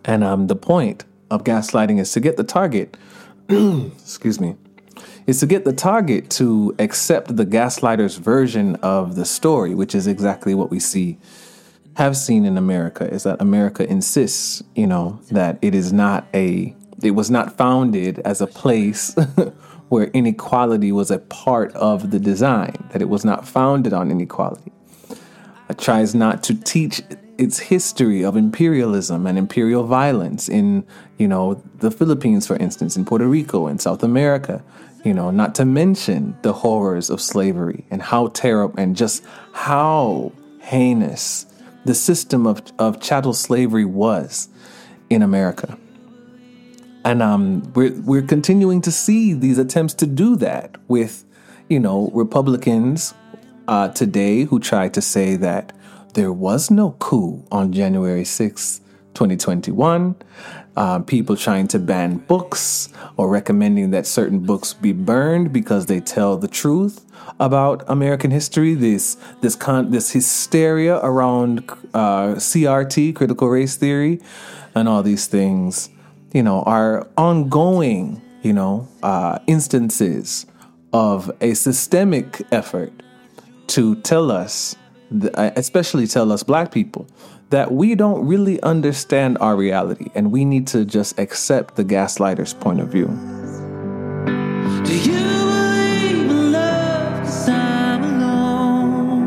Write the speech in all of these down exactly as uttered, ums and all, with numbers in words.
And um, the point of gaslighting is to get the target, excuse me, is to get the target to accept the gaslighter's version of the story, which is exactly what we see, have seen in America, is that America insists, you know, that it is not a, it was not founded as a place where inequality was a part of the design, that it was not founded on inequality. It tries not to teach its history of imperialism and imperial violence in, you know, the Philippines, for instance, in Puerto Rico, in South America, you know, not to mention the horrors of slavery and how terrible and just how heinous the system of, of chattel slavery was in America. And um, we're, we're continuing to see these attempts to do that with, you know, Republicans uh, today who try to say that there was no coup on January sixth, twenty twenty-one. Uh, people trying to ban books or recommending that certain books be burned because they tell the truth about American history. This this con- this hysteria around uh, C R T, critical race theory, and all these things, you know, are ongoing, you know, uh, instances of a systemic effort to tell us, especially tell us Black people, that we don't really understand our reality and we need to just accept the gaslighter's point of view. Do you believe in love 'cause I'm alone?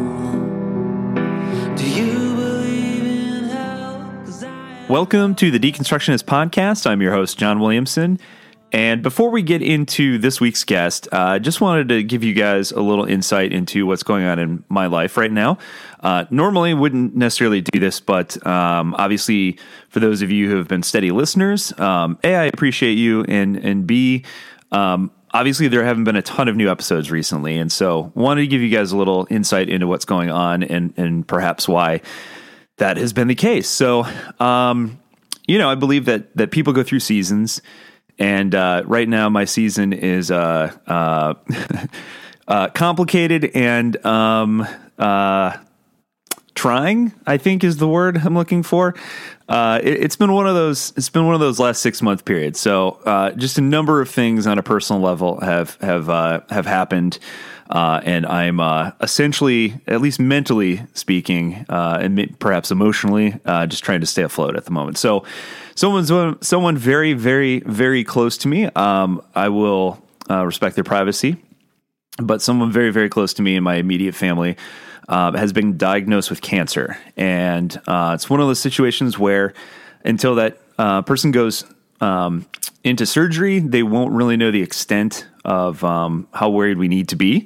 Do you believe in hell 'cause I... Welcome to the Deconstructionist Podcast. I'm your host, John Williamson. And before we get into this week's guest, I uh, just wanted to give you guys a little insight into what's going on in my life right now. Uh, normally wouldn't necessarily do this, but um, obviously for those of you who have been steady listeners, um, A, I appreciate you, and, and B, um, obviously there haven't been a ton of new episodes recently, and so wanted to give you guys a little insight into what's going on and, and perhaps why that has been the case. So, um, you know, I believe that that people go through seasons. And uh, right now, my season is uh, uh, uh, complicated and um, uh, trying, I think, is the word I'm looking for. Uh, it, it's been one of those. It's been one of those last six month periods. So, uh, just a number of things on a personal level have have uh, have happened, uh, and I'm uh, essentially, at least mentally speaking, uh, and perhaps emotionally, uh, just trying to stay afloat at the moment. So. Someone's someone very, very, very close to me. Um, I will uh, respect their privacy, but someone very, very close to me in my immediate family uh, has been diagnosed with cancer, and uh, it's one of those situations where until that uh, person goes um, into surgery, they won't really know the extent of um, how worried we need to be.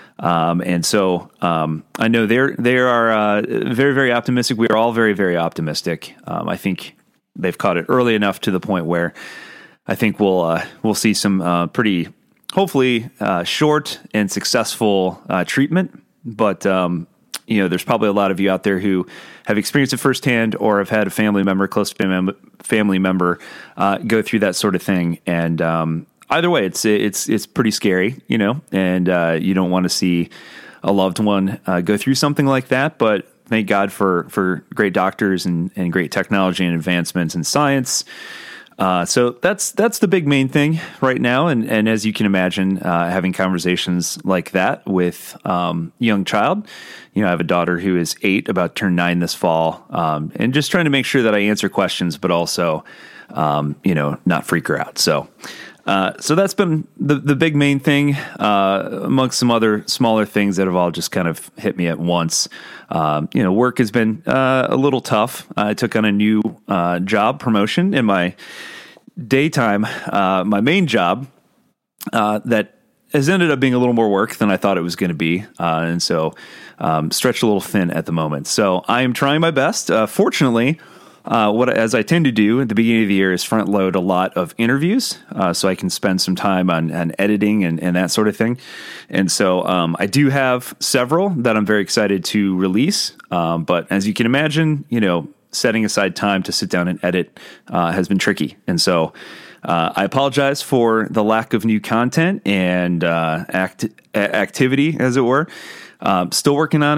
Um, and so um, I know they're they are uh, very, very optimistic. We are all very, very optimistic. Um, I think. They've caught it early enough to the point where I think we'll uh, we'll see some uh, pretty, hopefully, uh, short and successful uh, treatment. But um, you know, there's probably a lot of you out there who have experienced it firsthand, or have had a family member, close family family member, uh, go through that sort of thing. And um, either way, it's it's it's pretty scary, you know. And uh, you don't want to see a loved one uh, go through something like that, but. Thank God for, for great doctors and, and great technology and advancements in science. Uh, so that's that's the big main thing right now. And, and as you can imagine, uh, having conversations like that with um, a young child, you know, I have a daughter who is eight, about to turn nine this fall, um, and just trying to make sure that I answer questions, but also, um, you know, not freak her out. So. Uh, so that's been the, the big main thing, uh, amongst some other smaller things that have all just kind of hit me at once. Um, you know, work has been uh, a little tough. I took on a new uh, job promotion in my daytime, uh, my main job, uh, that has ended up being a little more work than I thought it was going to be. Uh, and so um, stretched a little thin at the moment. So I am trying my best. Uh, fortunately, Uh, what as I tend to do at the beginning of the year is front load a lot of interviews, uh, so I can spend some time on, on editing and, and that sort of thing. And so um, I do have several that I'm very excited to release. Um, but as you can imagine, you know, setting aside time to sit down and edit uh, has been tricky. And so uh, I apologize for the lack of new content and uh, act activity, as it were. Um, still working on it.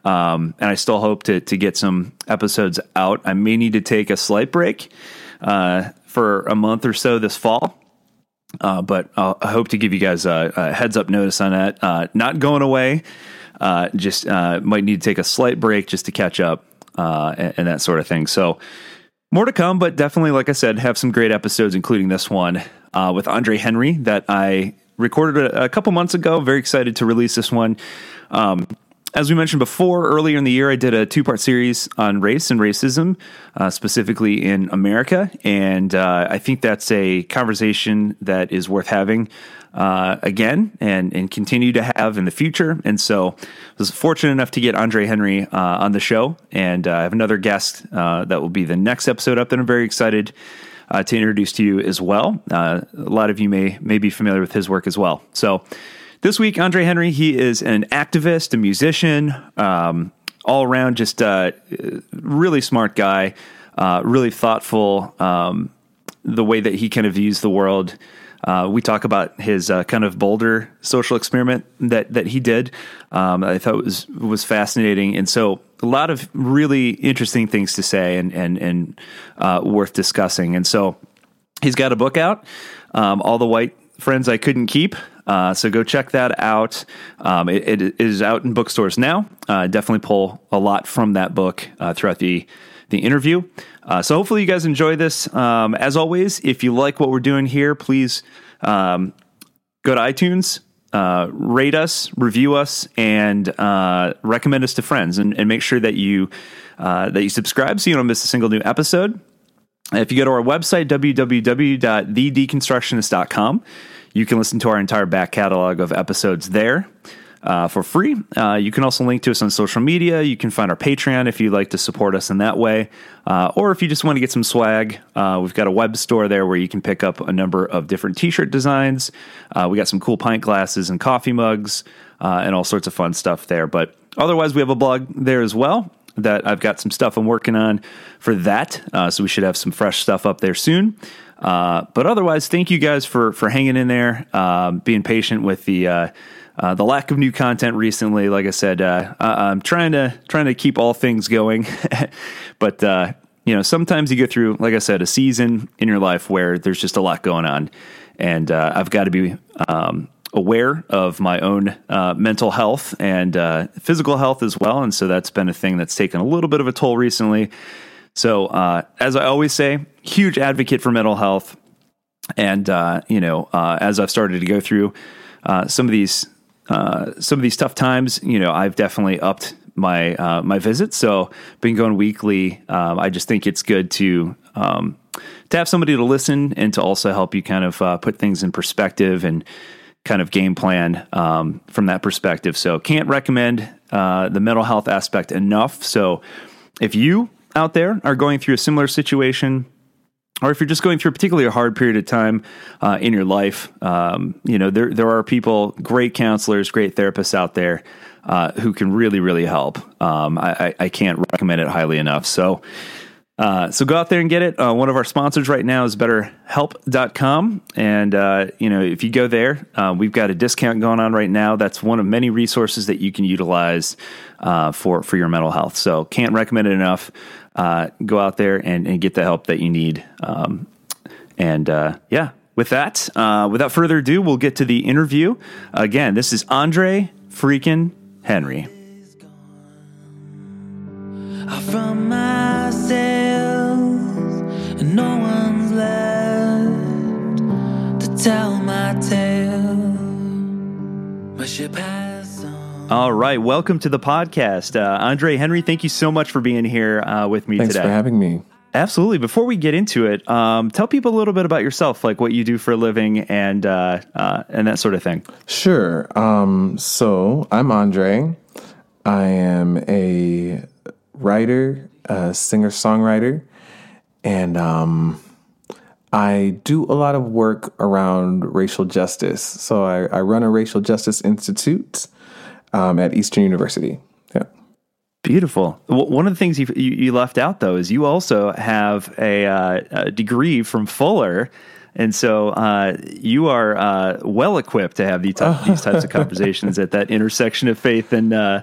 Um, and I still hope to to get some episodes out. I may need to take a slight break uh, for a month or so this fall. Uh, but I'll, I hope to give you guys a, a heads up notice on that. Uh, not going away. Uh, just uh, might need to take a slight break just to catch up uh, and, and that sort of thing. So more to come, but definitely, like I said, have some great episodes, including this one uh, with Andre Henry that I recorded a, a couple months ago. Very excited to release this one. Um, As we mentioned before, earlier in the year, I did a two-part series on race and racism, uh, specifically in America. And uh, I think that's a conversation that is worth having uh, again and, and continue to have in the future. And so I was fortunate enough to get Andre Henry uh, on the show. And uh, I have another guest uh, that will be the next episode up that I'm very excited uh, to introduce to you as well. Uh, a lot of you may, may be familiar with his work as well. So this week, Andre Henry, he is an activist, a musician, um, all around just a really smart guy, uh, really thoughtful, um, the way that he kind of views the world. Uh, we talk about his uh, kind of bolder social experiment that that he did. Um, I thought it was was fascinating, and so a lot of really interesting things to say and and and uh, worth discussing. And so he's got a book out, um, All the White Friends I Couldn't Keep. Uh, so go check that out. Um, it, it is out in bookstores now. Uh, definitely pull a lot from that book uh, throughout the the interview. Uh, so hopefully you guys enjoy this. Um, as always, if you like what we're doing here, please um, go to iTunes, uh, rate us, review us, and uh, recommend us to friends, and, and make sure that you uh, that you subscribe so you don't miss a single new episode. If you go to our website, w w w dot the deconstructionist dot com, you can listen to our entire back catalog of episodes there uh, for free. Uh, you can also link to us on social media. You can find our Patreon if you'd like to support us in that way. Uh, or if you just want to get some swag, uh, we've got a web store there where you can pick up a number of different t-shirt designs. Uh, we got some cool pint glasses and coffee mugs uh, and all sorts of fun stuff there. But otherwise, we have a blog there as well that I've got some stuff I'm working on for that. Uh, so we should have some fresh stuff up there soon. Uh, but otherwise, thank you guys for, for hanging in there, um, being patient with the, uh, uh, the lack of new content recently. Like I said, uh, I'm trying to, trying to keep all things going, but, uh, you know, sometimes you go through, like I said, a season in your life where there's just a lot going on, and, uh, I've got to be, um, aware of my own, uh, mental health and, uh, physical health as well. And so that's been a thing that's taken a little bit of a toll recently. So, uh, as I always say, huge advocate for mental health. And, uh, you know, uh, as I've started to go through, uh, some of these, uh, some of these tough times, you know, I've definitely upped my, uh, my visits. So been going weekly. Um, I just think it's good to, um, to have somebody to listen and to also help you kind of, uh, put things in perspective and kind of game plan, um, from that perspective. So can't recommend, uh, the mental health aspect enough. So if you out there are going through a similar situation, or if you're just going through a particularly hard period of time uh, in your life, um, you know, there there are people, great counselors, great therapists out there uh, who can really, really help. Um, I, I can't recommend it highly enough. So, uh, so go out there and get it. Uh, one of our sponsors right now is better help dot com. And, uh, you know, if you go there, uh, we've got a discount going on right now. That's one of many resources that you can utilize uh, for, for your mental health. So can't recommend it enough. Uh, go out there and, and get the help that you need. Um, and, uh, yeah, with that, uh, without further ado, we'll get to the interview. Again, this is Andre freaking Henry. From myself, and no one's left to tell my tale. My ship has sunk. All right, welcome to the podcast, uh, Andre Henry. Thank you so much for being here uh, with me Thanks today. Thanks for having me. Absolutely. Before we get into it, um, tell people a little bit about yourself, like what you do for a living and uh, uh, and that sort of thing. Sure. Um, so I'm Andre. I am a writer, a singer-songwriter, and um, I do a lot of work around racial justice. So I, I run a racial justice institute um, at Eastern University. Yeah. Beautiful. Well, one of the things you, you, you left out, though, is you also have a, uh, a degree from Fuller. And so uh, you are uh, well equipped to have these, type, these types of conversations at that intersection of faith and uh,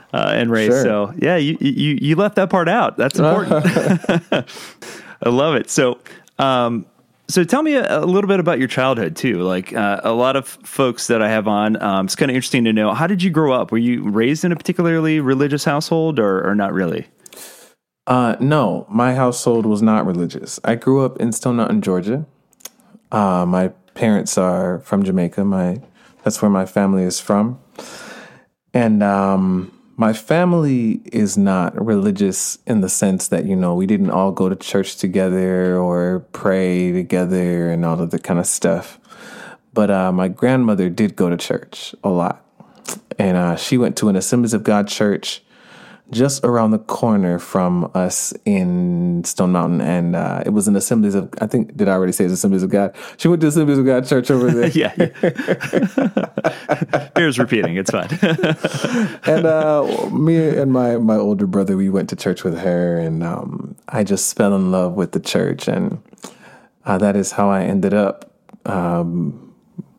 uh, and race. Sure. So yeah, you, you, you left that part out. That's important. I love it. So, um, so tell me a, a little bit about your childhood too. Like uh, a lot of folks that I have on, um, it's kind of interesting to know, how did you grow up? Were you raised in a particularly religious household or, or not really? Uh, no, my household was not religious. I grew up in Stone Mountain, Georgia. Uh, my parents are from Jamaica. My that's where my family is from. And um, my family is not religious in the sense that, you know, we didn't all go to church together or pray together and all of that kind of stuff. But uh, my grandmother did go to church a lot. And uh, she went to an Assemblies of God church just around the corner from us in Stone Mountain. And uh, it was an Assemblies of, I think, did I already say it's Assemblies of God? She went to Assemblies of God church over there. yeah. yeah. Bears repeating. It's fine. and uh, me and my, my older brother, we went to church with her. And um, I just fell in love with the church. And uh, that is how I ended up um,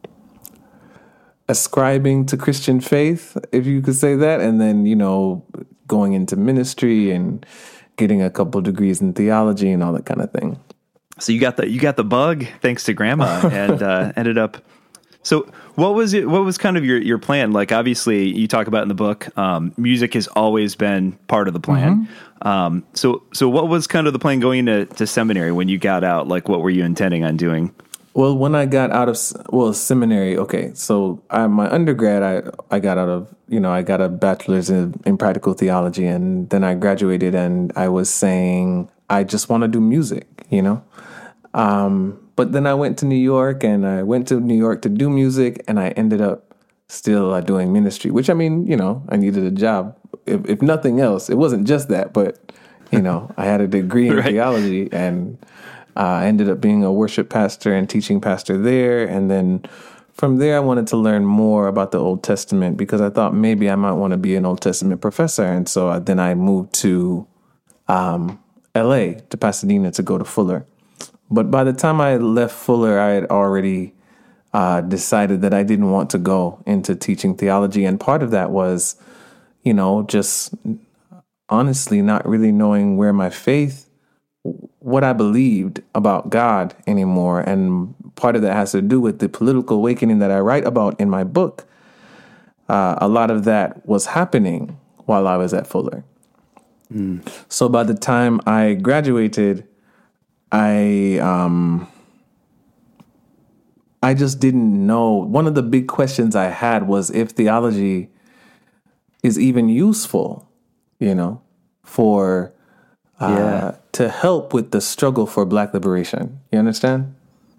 ascribing to Christian faith, if you could say that. And then, you know, going into ministry and getting a couple degrees in theology and all that kind of thing. So you got the you got the bug thanks to grandma, and uh, ended up. So what was it? What was kind of your, your plan? Like obviously you talk about in the book, um, music has always been part of the plan. Mm-hmm. Um, so so what was kind of the plan going into to seminary when you got out? Like what were you intending on doing? Well, when I got out of, well, seminary, okay, so I, my undergrad, I, I got out of, you know, I got a bachelor's in, in practical theology, and then I graduated, and I was saying, I just want to do music, you know? Um, but then I went to New York, and I went to New York to do music, and I ended up still uh, doing ministry, which, I mean, you know, I needed a job. If, if nothing else, it wasn't just that, but, you know, I had a degree in right. theology, and Uh, I ended up being a worship pastor and teaching pastor there. And then from there, I wanted to learn more about the Old Testament because I thought maybe I might want to be an Old Testament professor. And so I, then I moved to um, L A, to Pasadena, to go to Fuller. But by the time I left Fuller, I had already uh, decided that I didn't want to go into teaching theology. And part of that was, you know, just honestly not really knowing where my faith what I believed about God anymore. And part of that has to do with the political awakening that I write about in my book. Uh, a lot of that was happening while I was at Fuller. Mm. So by the time I graduated, I um, I just didn't know. One of the big questions I had was if theology is even useful, you know, for Uh, yeah. to help with the struggle for Black liberation. You understand?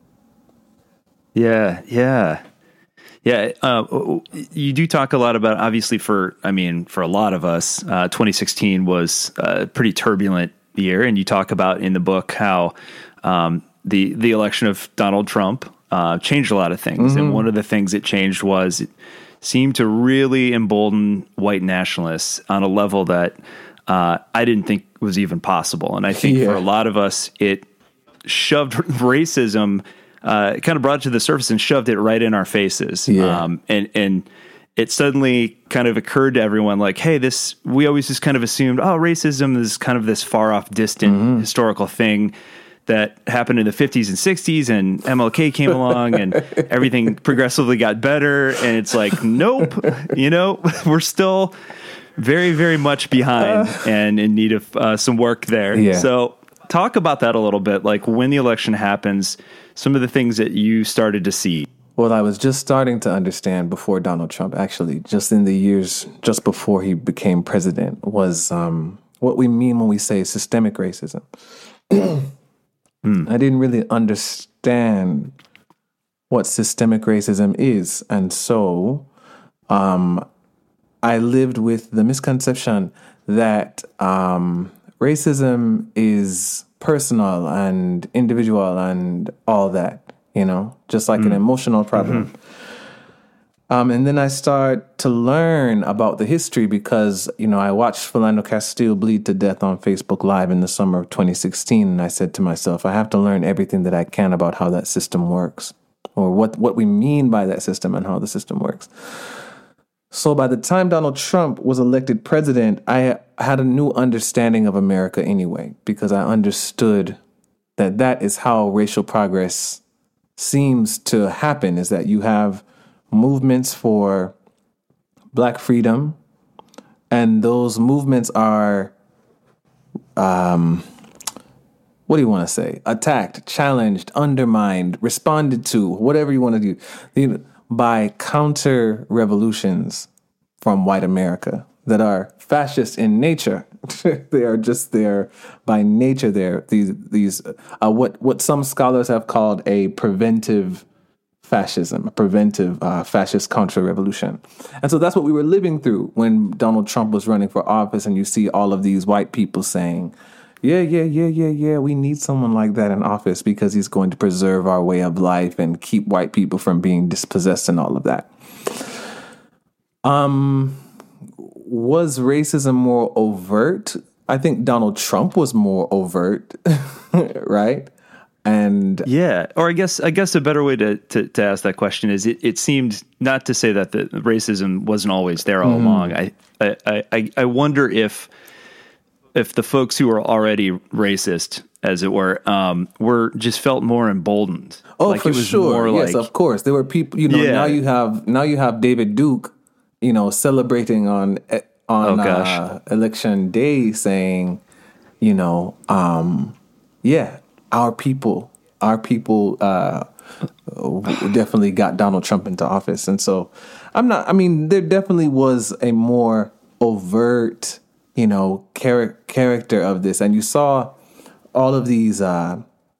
Yeah, yeah. Yeah, uh, you do talk a lot about, obviously for, I mean, for a lot of us, uh, twenty sixteen was a pretty turbulent year. And you talk about in the book how um, the, the election of Donald Trump uh, changed a lot of things. Mm-hmm. And one of the things it changed was it seemed to really embolden white nationalists on a level that Uh, I didn't think was even possible. And I think yeah. for a lot of us, it shoved racism, uh, kind of brought it to the surface and shoved it right in our faces. Yeah. Um, and, and it suddenly kind of occurred to everyone like, hey, this, we always just kind of assumed, oh, racism is kind of this far off, distant mm-hmm. historical thing that happened in the fifties and sixties, and M L K came along and everything progressively got better. And it's like, nope, you know, we're still very, very much behind uh, and in need of uh, some work there. Yeah. So talk about that a little bit, like when the election happens, some of the things that you started to see. Well, I was just starting to understand before Donald Trump, actually, just in the years just before he became president, was um, what we mean when we say systemic racism. mm. I didn't really understand what systemic racism is. And so um I lived with the misconception that um, racism is personal and individual and all that, you know, just like mm. an emotional problem. Mm-hmm. Um, and then I start to learn about the history because, you know, I watched Philando Castile bleed to death on Facebook Live in the summer of twenty sixteen. And I said to myself, I have to learn everything that I can about how that system works or what, what we mean by that system and how the system works. So by the time Donald Trump was elected president, I had a new understanding of America anyway, because I understood that that is how racial progress seems to happen, is that you have movements for Black freedom, and those movements are, um, what do you want to say? Attacked, challenged, undermined, responded to, whatever you want to do, by counter revolutions from white America that are fascist in nature. They are just there by nature. There, these these uh, what what some scholars have called a preventive fascism, a preventive uh, fascist counter revolution. And so that's what we were living through when Donald Trump was running for office, and you see all of these white people saying, yeah, yeah, yeah, yeah, yeah, we need someone like that in office because he's going to preserve our way of life and keep white people from being dispossessed and all of that. Um, was racism more overt? I think Donald Trump was more overt, right? And yeah, or I guess I guess a better way to, to, to ask that question is it, it seemed, not to say that the racism wasn't always there all mm. along. I, I, I, I wonder if if the folks who were already racist, as it were, um, were just felt more emboldened. Oh, like for it was sure. More yes, like, of course. There were people, you know, yeah. now you have now you have David Duke, you know, celebrating on on oh, gosh. Uh, election day saying, you know, um, yeah, our people, our people uh, definitely got Donald Trump into office. And so I'm not, I mean, there definitely was a more overt, you know, char- character of this. And you saw all of these uh,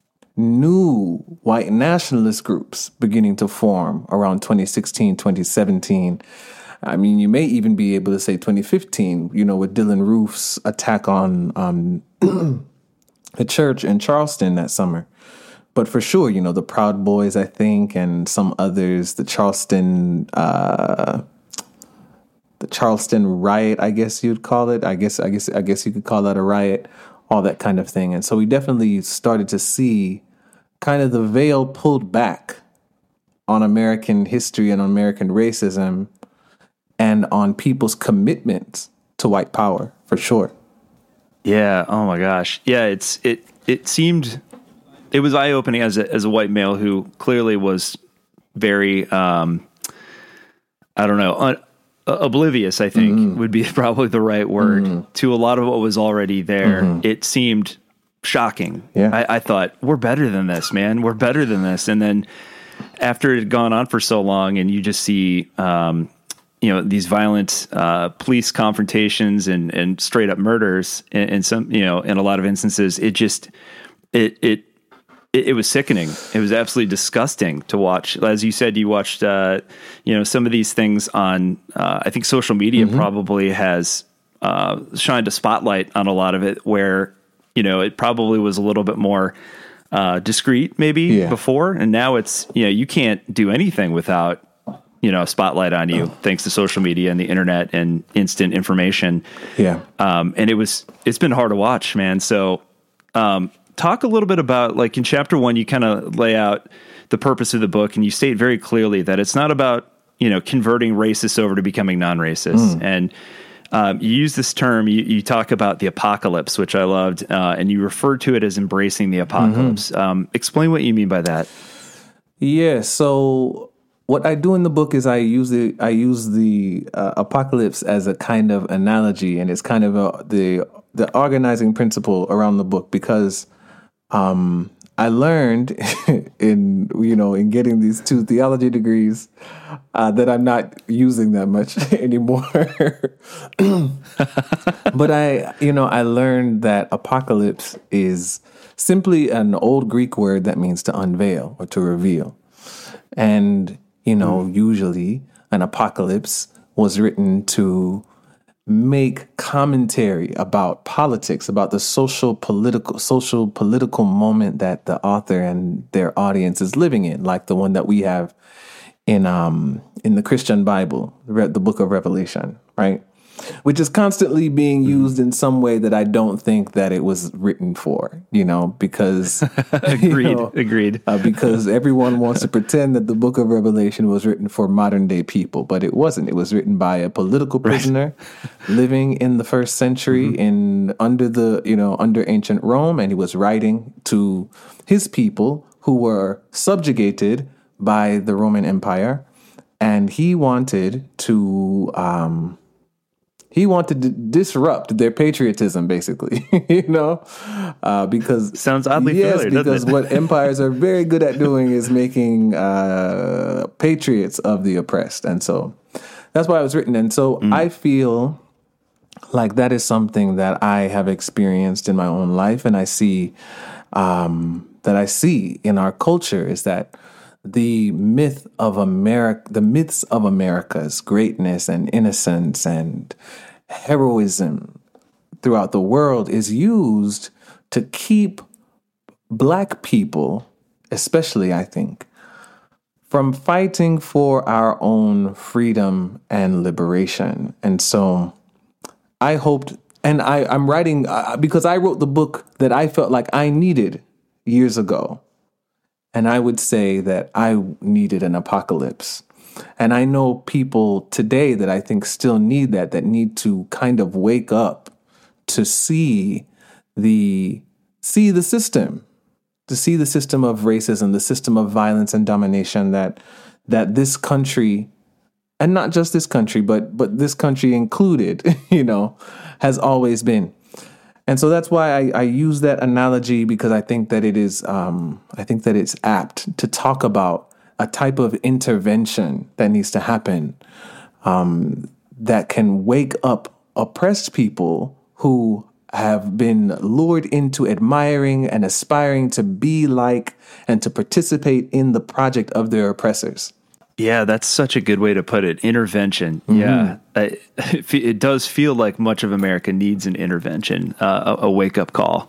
new white nationalist groups beginning to form around twenty sixteen, twenty seventeen. I mean, you may even be able to say twenty fifteen, you know, with Dylan Roof's attack on um, a church in Charleston that summer. But for sure, you know, the Proud Boys, I think, and some others, the Charleston, uh, the Charleston riot, I guess you'd call it. I guess, I guess, I guess you could call that a riot, all that kind of thing. And so we definitely started to see kind of the veil pulled back on American history and on American racism and on people's commitment to white power, for sure. Yeah. Oh my gosh. Yeah. It's it. It seemed it was eye opening as a as a white male who clearly was very um, I don't know un, uh, oblivious. I think mm-hmm. would be probably the right word mm-hmm. to a lot of what was already there. Mm-hmm. It seemed shocking. Yeah. I, I thought we're better than this, man. We're better than this. And then after it had gone on for so long, and you just see. Um, you know, these violent uh, police confrontations and, and straight up murders in, in some, you know, in a lot of instances, it just, it, it, it, it was sickening. It was absolutely disgusting to watch. As you said, you watched, uh, you know, some of these things on, uh, I think social media mm-hmm. probably has uh, shined a spotlight on a lot of it where, you know, it probably was a little bit more uh, discreet maybe yeah. before. And now it's, you know, you can't do anything without, you know, a spotlight on you, thanks to social media and the internet and instant information. Yeah. Um, and it was, it's been hard to watch, man. So, um, talk a little bit about, like, in chapter one, you kind of lay out the purpose of the book, and you state very clearly that it's not about, you know, converting racists over to becoming non-racists. Mm. And, um, you use this term, you, you talk about the apocalypse, which I loved, uh, and you refer to it as embracing the apocalypse. Mm-hmm. Um, explain what you mean by that. Yeah. So, what I do in the book is I use the I use the uh, apocalypse as a kind of analogy, and it's kind of a, the the organizing principle around the book, because um, I learned in you know in getting these two theology degrees uh, that I'm not using that much anymore. But I you know I learned that apocalypse is simply an old Greek word that means to unveil or to reveal, and You know, mm. usually an apocalypse was written to make commentary about politics, about the social political social political moment that the author and their audience is living in, like the one that we have in um in the Christian Bible, the book of Revelation, right? which is constantly being used in some way that I don't think that it was written for, you know, because agreed, you know, agreed. uh, because everyone wants to pretend that the book of Revelation was written for modern day people, but it wasn't. It was written by a political prisoner right. living in the first century mm-hmm. in under the, you know, under ancient Rome. And he was writing to his people who were subjugated by the Roman Empire. And he wanted to, um, he wanted to disrupt their patriotism, basically, you know, uh, because sounds oddly yes, familiar, because doesn't it? what empires are very good at doing is making uh, patriots of the oppressed, and so that's why it was written. And so mm. I feel like that is something that I have experienced in my own life, and I see um, that I see in our culture is that. The myth of America, the myths of America's greatness and innocence and heroism throughout the world is used to keep Black people, especially, I think, from fighting for our own freedom and liberation. And so I hoped, and I, I'm writing, uh, because I wrote the book that I felt like I needed years ago. And I would say that I needed an apocalypse. And I know people today that I think still need that, that need to kind of wake up to see the see the system, to see the system of racism, the system of violence and domination that that this country, and not just this country, but but this country included, you know, has always been. And so that's why I, I use that analogy, because I think that it is, um, I think that it's apt to talk about a type of intervention that needs to happen um, that can wake up oppressed people who have been lured into admiring and aspiring to be like and to participate in the project of their oppressors. Yeah, that's such a good way to put it. Intervention. Mm-hmm. Yeah, I, it does feel like much of America needs an intervention, uh, a, a wake-up call.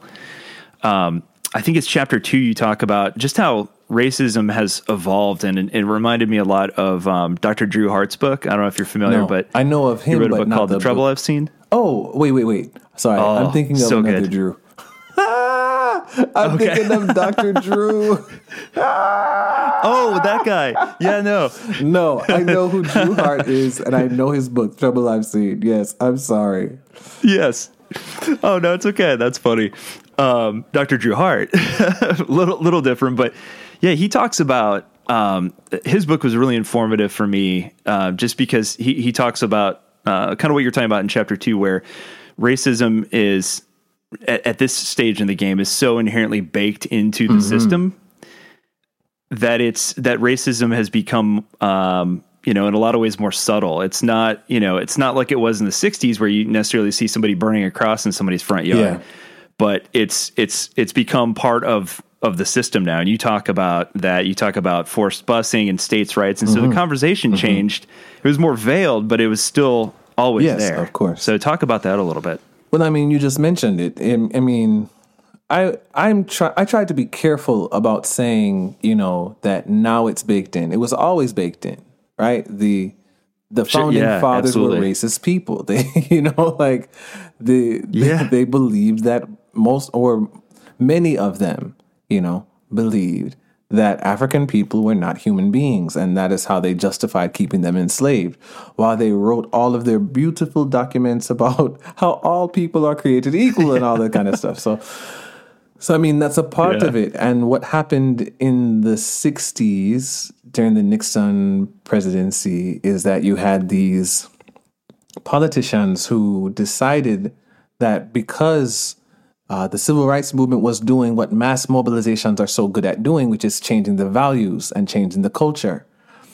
Um, I think it's chapter two you talk about just how racism has evolved, and it, it reminded me a lot of um, Doctor Drew Hart's book. I don't know if you're familiar, no, but I know of him. He wrote a but book not called The, the Trouble book. I've Seen. Oh, wait, wait, wait. Sorry, oh, I'm thinking of so another good. Drew. I'm okay. thinking of Doctor Drew. Oh, that guy. Yeah, no. No, I know who Drew Hart is, and I know his book, Trouble I've Seen. Yes, I'm sorry. Yes. Oh, no, it's okay. That's funny. Um, Doctor Drew Hart, little little different, but yeah, he talks about, um, his book was really informative for me, uh, just because he, he talks about uh, kind of what you're talking about in chapter two, where racism is, at, at this stage in the game, is so inherently baked into the mm-hmm. system that it's that racism has become, um, you know, in a lot of ways more subtle. It's not, you know, it's not like it was in the sixties where you necessarily see somebody burning a cross in somebody's front yard, yeah. but it's it's it's become part of of the system now. And you talk about that. You talk about forced busing and states' rights, and mm-hmm. so the conversation mm-hmm. changed. It was more veiled, but it was still always yes, there. Of course. So talk about that a little bit. Well, I mean, you just mentioned it. I, I mean. I I'm try I tried to be careful about saying, you know, that now it's baked in. It was always baked in, right? The the founding yeah, fathers absolutely. were racist people. They, you know, like the yeah. they, they believed that most or many of them, you know, believed that African people were not human beings, and that is how they justified keeping them enslaved, while they wrote all of their beautiful documents about how all people are created equal and all that kind of stuff. So So, I mean, that's a part yeah. of it. And what happened in the sixties during the Nixon presidency is that you had these politicians who decided that because uh, the civil rights movement was doing what mass mobilizations are so good at doing, which is changing the values and changing the culture.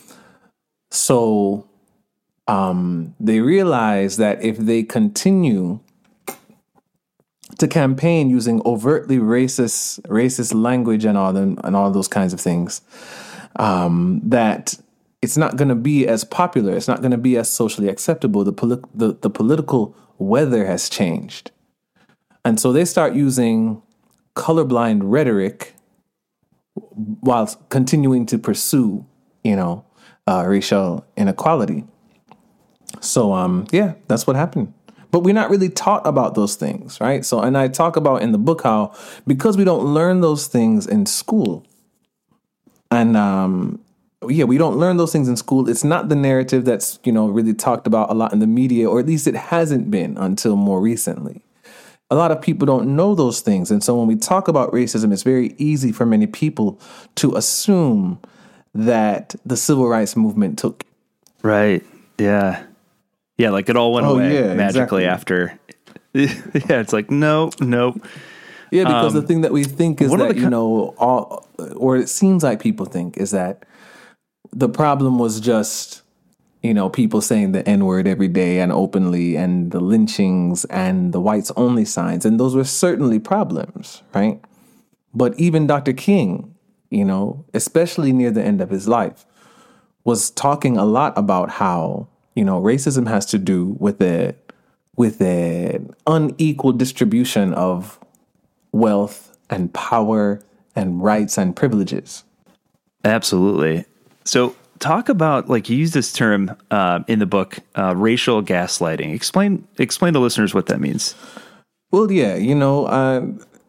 So um, they realized that if they continue to campaign using overtly racist racist language and all them and all those kinds of things, um, that it's not going to be as popular. It's not going to be as socially acceptable. The, poli- the the political weather has changed, and so they start using colorblind rhetoric while continuing to pursue, you know, uh, racial inequality. So, um, yeah, that's what happened. But we're not really taught about those things, right? So, and I talk about in the book how because we don't learn those things in school, and um, yeah, we don't learn those things in school. It's not the narrative that's, you know, really talked about a lot in the media, or at least it hasn't been until more recently. A lot of people don't know those things. And so when we talk about racism, it's very easy for many people to assume that the civil rights movement took. Right. Yeah. Yeah, like it all went Oh, away yeah, magically exactly. after. Yeah, it's like, no, no. Yeah, because Um, the thing that we think is one of that, the you co- know, all, or it seems like people think is that the problem was just, you know, people saying the N-word every day and openly, and the lynchings and the whites only signs. And those were certainly problems, right? But even Doctor King, you know, especially near the end of his life, was talking a lot about how, you know, racism has to do with a with an unequal distribution of wealth and power and rights and privileges. Absolutely. So talk about, like, you use this term uh, in the book, uh, racial gaslighting. Explain explain to listeners what that means. Well, yeah, you know, uh,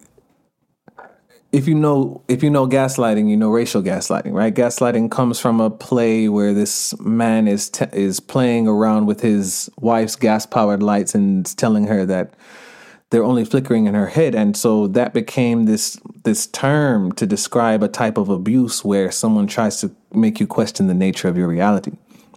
if you know if you know gaslighting, you know racial gaslighting, right? Gaslighting comes from a play where this man is t- is playing around with his wife's gas-powered lights and telling her that they're only flickering in her head, and so that became this this term to describe a type of abuse where someone tries to make you question the nature of your reality.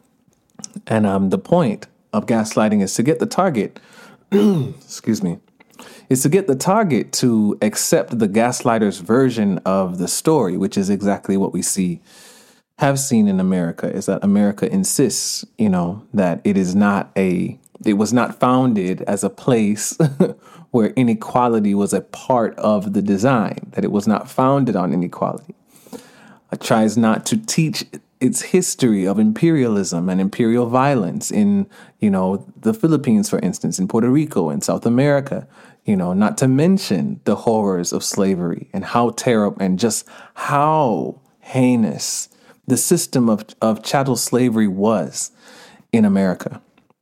And um, the point of gaslighting is to get the target, excuse me, is to get the target to accept the gaslighter's version of the story, which is exactly what we see, have seen in America, is that America insists, you know, that it is not a, it was not founded as a place where inequality was a part of the design, that it was not founded on inequality. It tries not to teach its history of imperialism and imperial violence in, you know, the Philippines, for instance, in Puerto Rico, in South America, you know, not to mention the horrors of slavery and how terrible and just how heinous the system of, of chattel slavery was in America.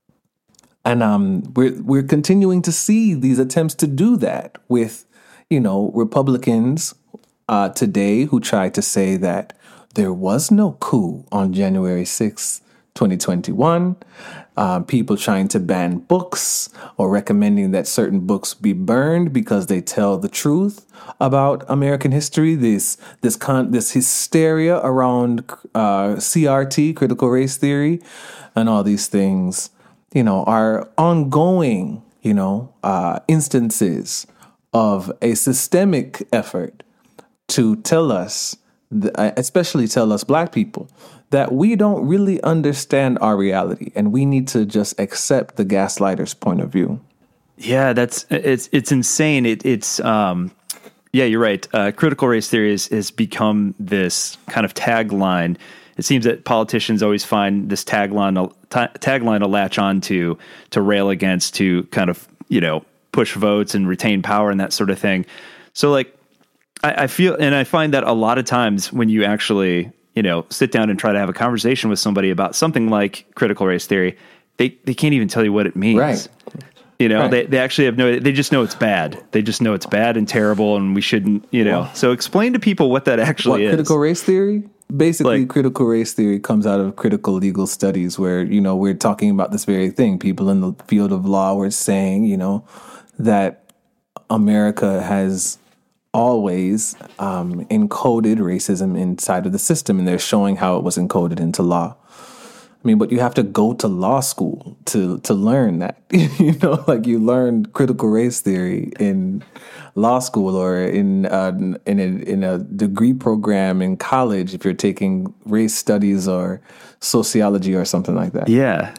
And um, we're we're continuing to see these attempts to do that with, you know, Republicans uh, today who try to say that there was no coup on January sixth, twenty twenty-one. Uh, people trying to ban books or recommending that certain books be burned because they tell the truth about American history. This this con- this hysteria around uh, C R T, critical race theory, and all these things, you know, are ongoing, you know, uh, instances of a systemic effort to tell us, especially tell us Black people, that we don't really understand our reality and we need to just accept the gaslighter's point of view. Yeah, that's it's it's insane. It, it's um, yeah, you're right. Uh, critical race theory has, has become this kind of tagline. It seems that politicians always find this tagline t- tagline to latch on to, to rail against, to kind of, you know, push votes and retain power and that sort of thing. So, like, I, I feel, and I find that a lot of times when you actually, you know, sit down and try to have a conversation with somebody about something like critical race theory, they, they can't even tell you what it means. Right. You know, Right. they, they actually have no, they just know it's bad. They just know it's bad and terrible and we shouldn't, you know. Well, so explain to people what that actually what, is. critical race theory? Basically, Like- critical race theory comes out of critical legal studies where, you know, we're talking about this very thing. People in the field of law were saying, you know, that America has always um, encoded racism inside of the system, and they're showing how it was encoded into law. I mean, but you have to go to law school to to learn that. You know, like you learn critical race theory in law school or in uh, in a, in a degree program in college if you're taking race studies or sociology or something like that. Yeah.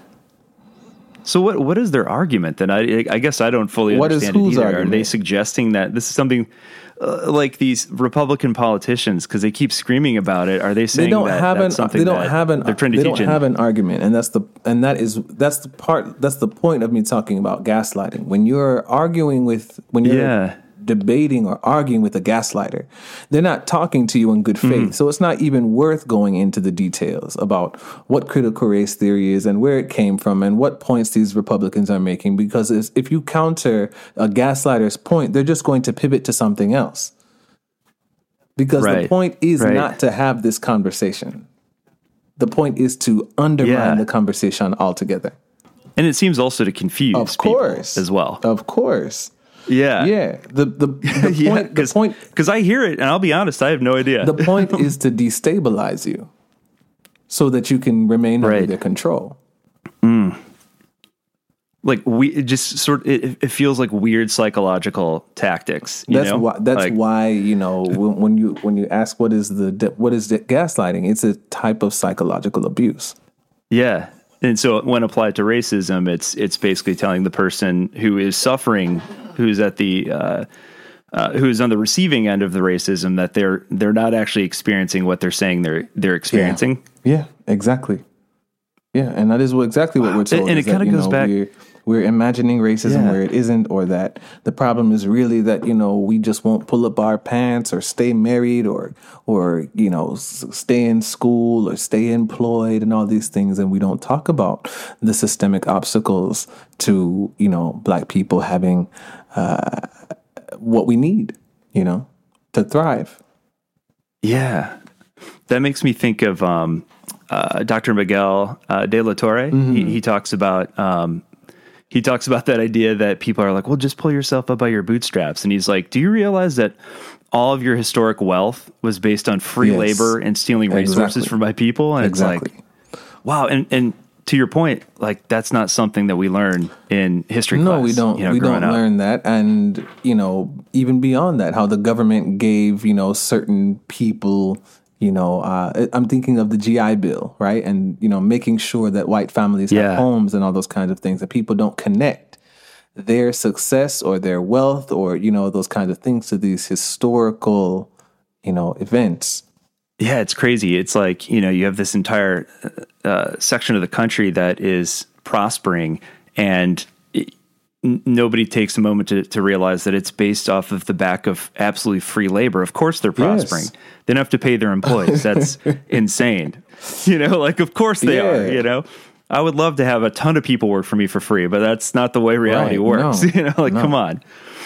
So what what is their argument then? I I guess I don't fully What is understand it whose either. argument? Are they suggesting that this is something uh, like these Republican politicians, because they keep screaming about it? Are they saying They don't that have that's an something they don't that have an they're trying to they teach don't in? have an argument, and that's the and that is that's the part that's the point of me talking about gaslighting. When you're arguing with when you're Yeah. debating or arguing with a gaslighter, they're not talking to you in good faith. Mm. So it's not even worth going into the details about what critical race theory is and where it came from and what points these Republicans are making, because if you counter a gaslighter's point, they're just going to pivot to something else. Because right. the point is right. not to have this conversation. The point is to undermine yeah. the conversation altogether. And it seems also to confuse of course. people as well. Of course. Yeah. Yeah. The the, the yeah, point cause, the point because I hear it and I'll be honest, I have no idea. The point is to destabilize you so that you can remain right. under their control. Mm. Like we it just sort it, it feels like weird psychological tactics. You that's know? why that's like, why, you know, when, when you when you ask what is the what is the gaslighting, it's a type of psychological abuse. Yeah. And so when applied to racism, it's it's basically telling the person who is suffering, who's at the uh, uh, who's on the receiving end of the racism, that they're they're not actually experiencing what they're saying they're they're experiencing. Yeah, yeah, exactly. Yeah, and that is what, exactly what we're told. And, and it kind of goes know, back. We're, we're imagining racism yeah. where it isn't, or that the problem is really that, you know, we just won't pull up our pants or stay married or, or you know, s- stay in school or stay employed and all these things. And we don't talk about the systemic obstacles to, you know, Black people having uh, what we need, you know, to thrive. Yeah. That makes me think of um, uh, Doctor Miguel uh, de la Torre. Mm-hmm. He, he talks about... Um, He talks about that idea that people are like, well, just pull yourself up by your bootstraps. And he's like, do you realize that all of your historic wealth was based on free yes. labor and stealing resources exactly. from my people? And exactly. it's like, wow. And, and to your point, like, that's not something that we learn in history no, class. No, we don't. You know, we don't up. learn that. And, you know, even beyond that, how the government gave, you know, certain people... You know, uh, I'm thinking of the G I Bill, right? And, you know, making sure that white families yeah. have homes and all those kinds of things, that people don't connect their success or their wealth or, you know, those kinds of things to these historical, you know, events. Yeah, it's crazy. It's like, you know, you have this entire uh, section of the country that is prospering, and it, n- nobody takes a moment to, to realize that it's based off of the back of absolutely free labor. Of course they're prospering. Yes. They don't have to pay their employees. That's insane. You know, like, of course they yeah. are, you know. I would love to have a ton of people work for me for free, but that's not the way reality right. works. No. You know, like, no. come on.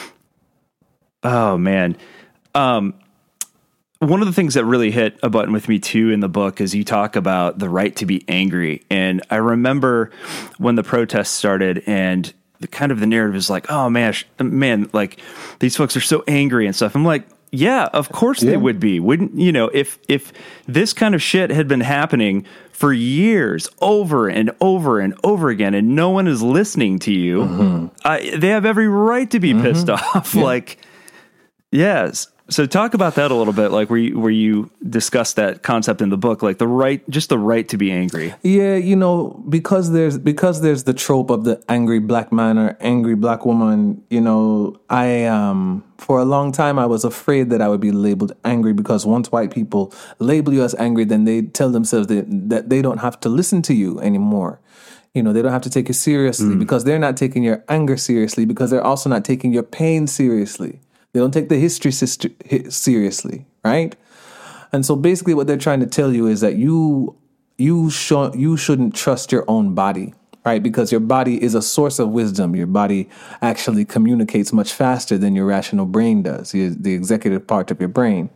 Oh, man. Um, one of the things that really hit a button with me, too, in the book is you talk about the right to be angry. And I remember when the protests started and the kind of the narrative is like, oh, man, man, like, these folks are so angry and stuff. I'm like, yeah, of course yeah. they would be. Wouldn't, you know, if if this kind of shit had been happening for years over and over and over again and no one is listening to you, mm-hmm. uh, they have every right to be mm-hmm. pissed off. Yeah. Like, yes. So talk about that a little bit, like where you, where you discuss that concept in the book, like the right, just the right to be angry. Yeah, you know, because there's because there's the trope of the angry Black man or angry Black woman. You know, I um for a long time I was afraid that I would be labeled angry, because once white people label you as angry, then they tell themselves that that they don't have to listen to you anymore. You know, they don't have to take you seriously mm. because they're not taking your anger seriously, because they're also not taking your pain seriously. They don't take the history seriously, right? And so basically what they're trying to tell you is that you you sh- you shouldn't trust your own body, right? Because your body is a source of wisdom. Your body actually communicates much faster than your rational brain does, the executive part of your brain.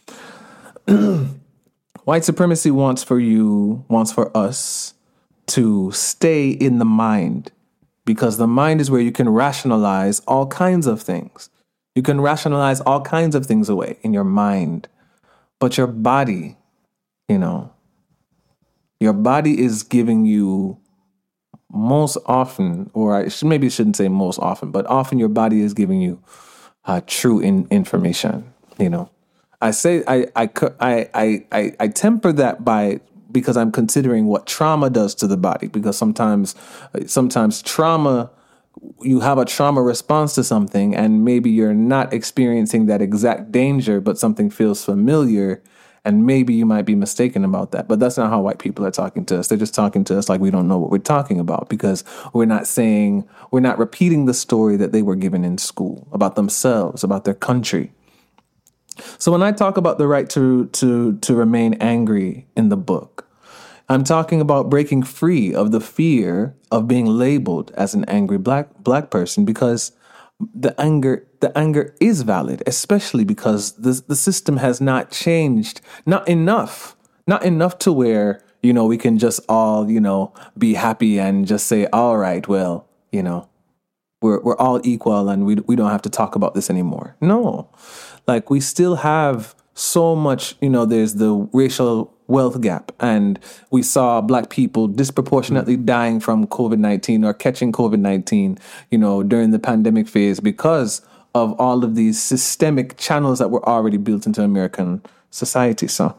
White supremacy wants for you, wants for us to stay in the mind, because the mind is where you can rationalize all kinds of things. You can rationalize all kinds of things away in your mind. But your body, you know, your body is giving you most often, or I should, maybe I shouldn't say most often, but often your body is giving you uh, true in, information, you know. I say I I, I I I temper that by because I'm considering what trauma does to the body, because sometimes sometimes trauma, you have a trauma response to something and maybe you're not experiencing that exact danger, but something feels familiar And maybe you might be mistaken about that, but that's not how white people are talking to us. They're just talking to us like we don't know what we're talking about, because we're not saying, we're not repeating the story that they were given in school about themselves, about their country. So when I talk about the right to to to remain angry in the book, I'm talking about breaking free of the fear of being labeled as an angry black black person, because the anger the anger is valid, especially because the the system has not changed, not enough, not enough to where, you know, we can just all, you know, be happy and just say, all right, well, you know, we're we're all equal and we we don't have to talk about this anymore. No, like we still have so much, you know, there's the racial wealth gap, and we saw black people disproportionately dying from COVID nineteen or catching COVID nineteen, you know, during the pandemic phase because of all of these systemic channels that were already built into American society. So,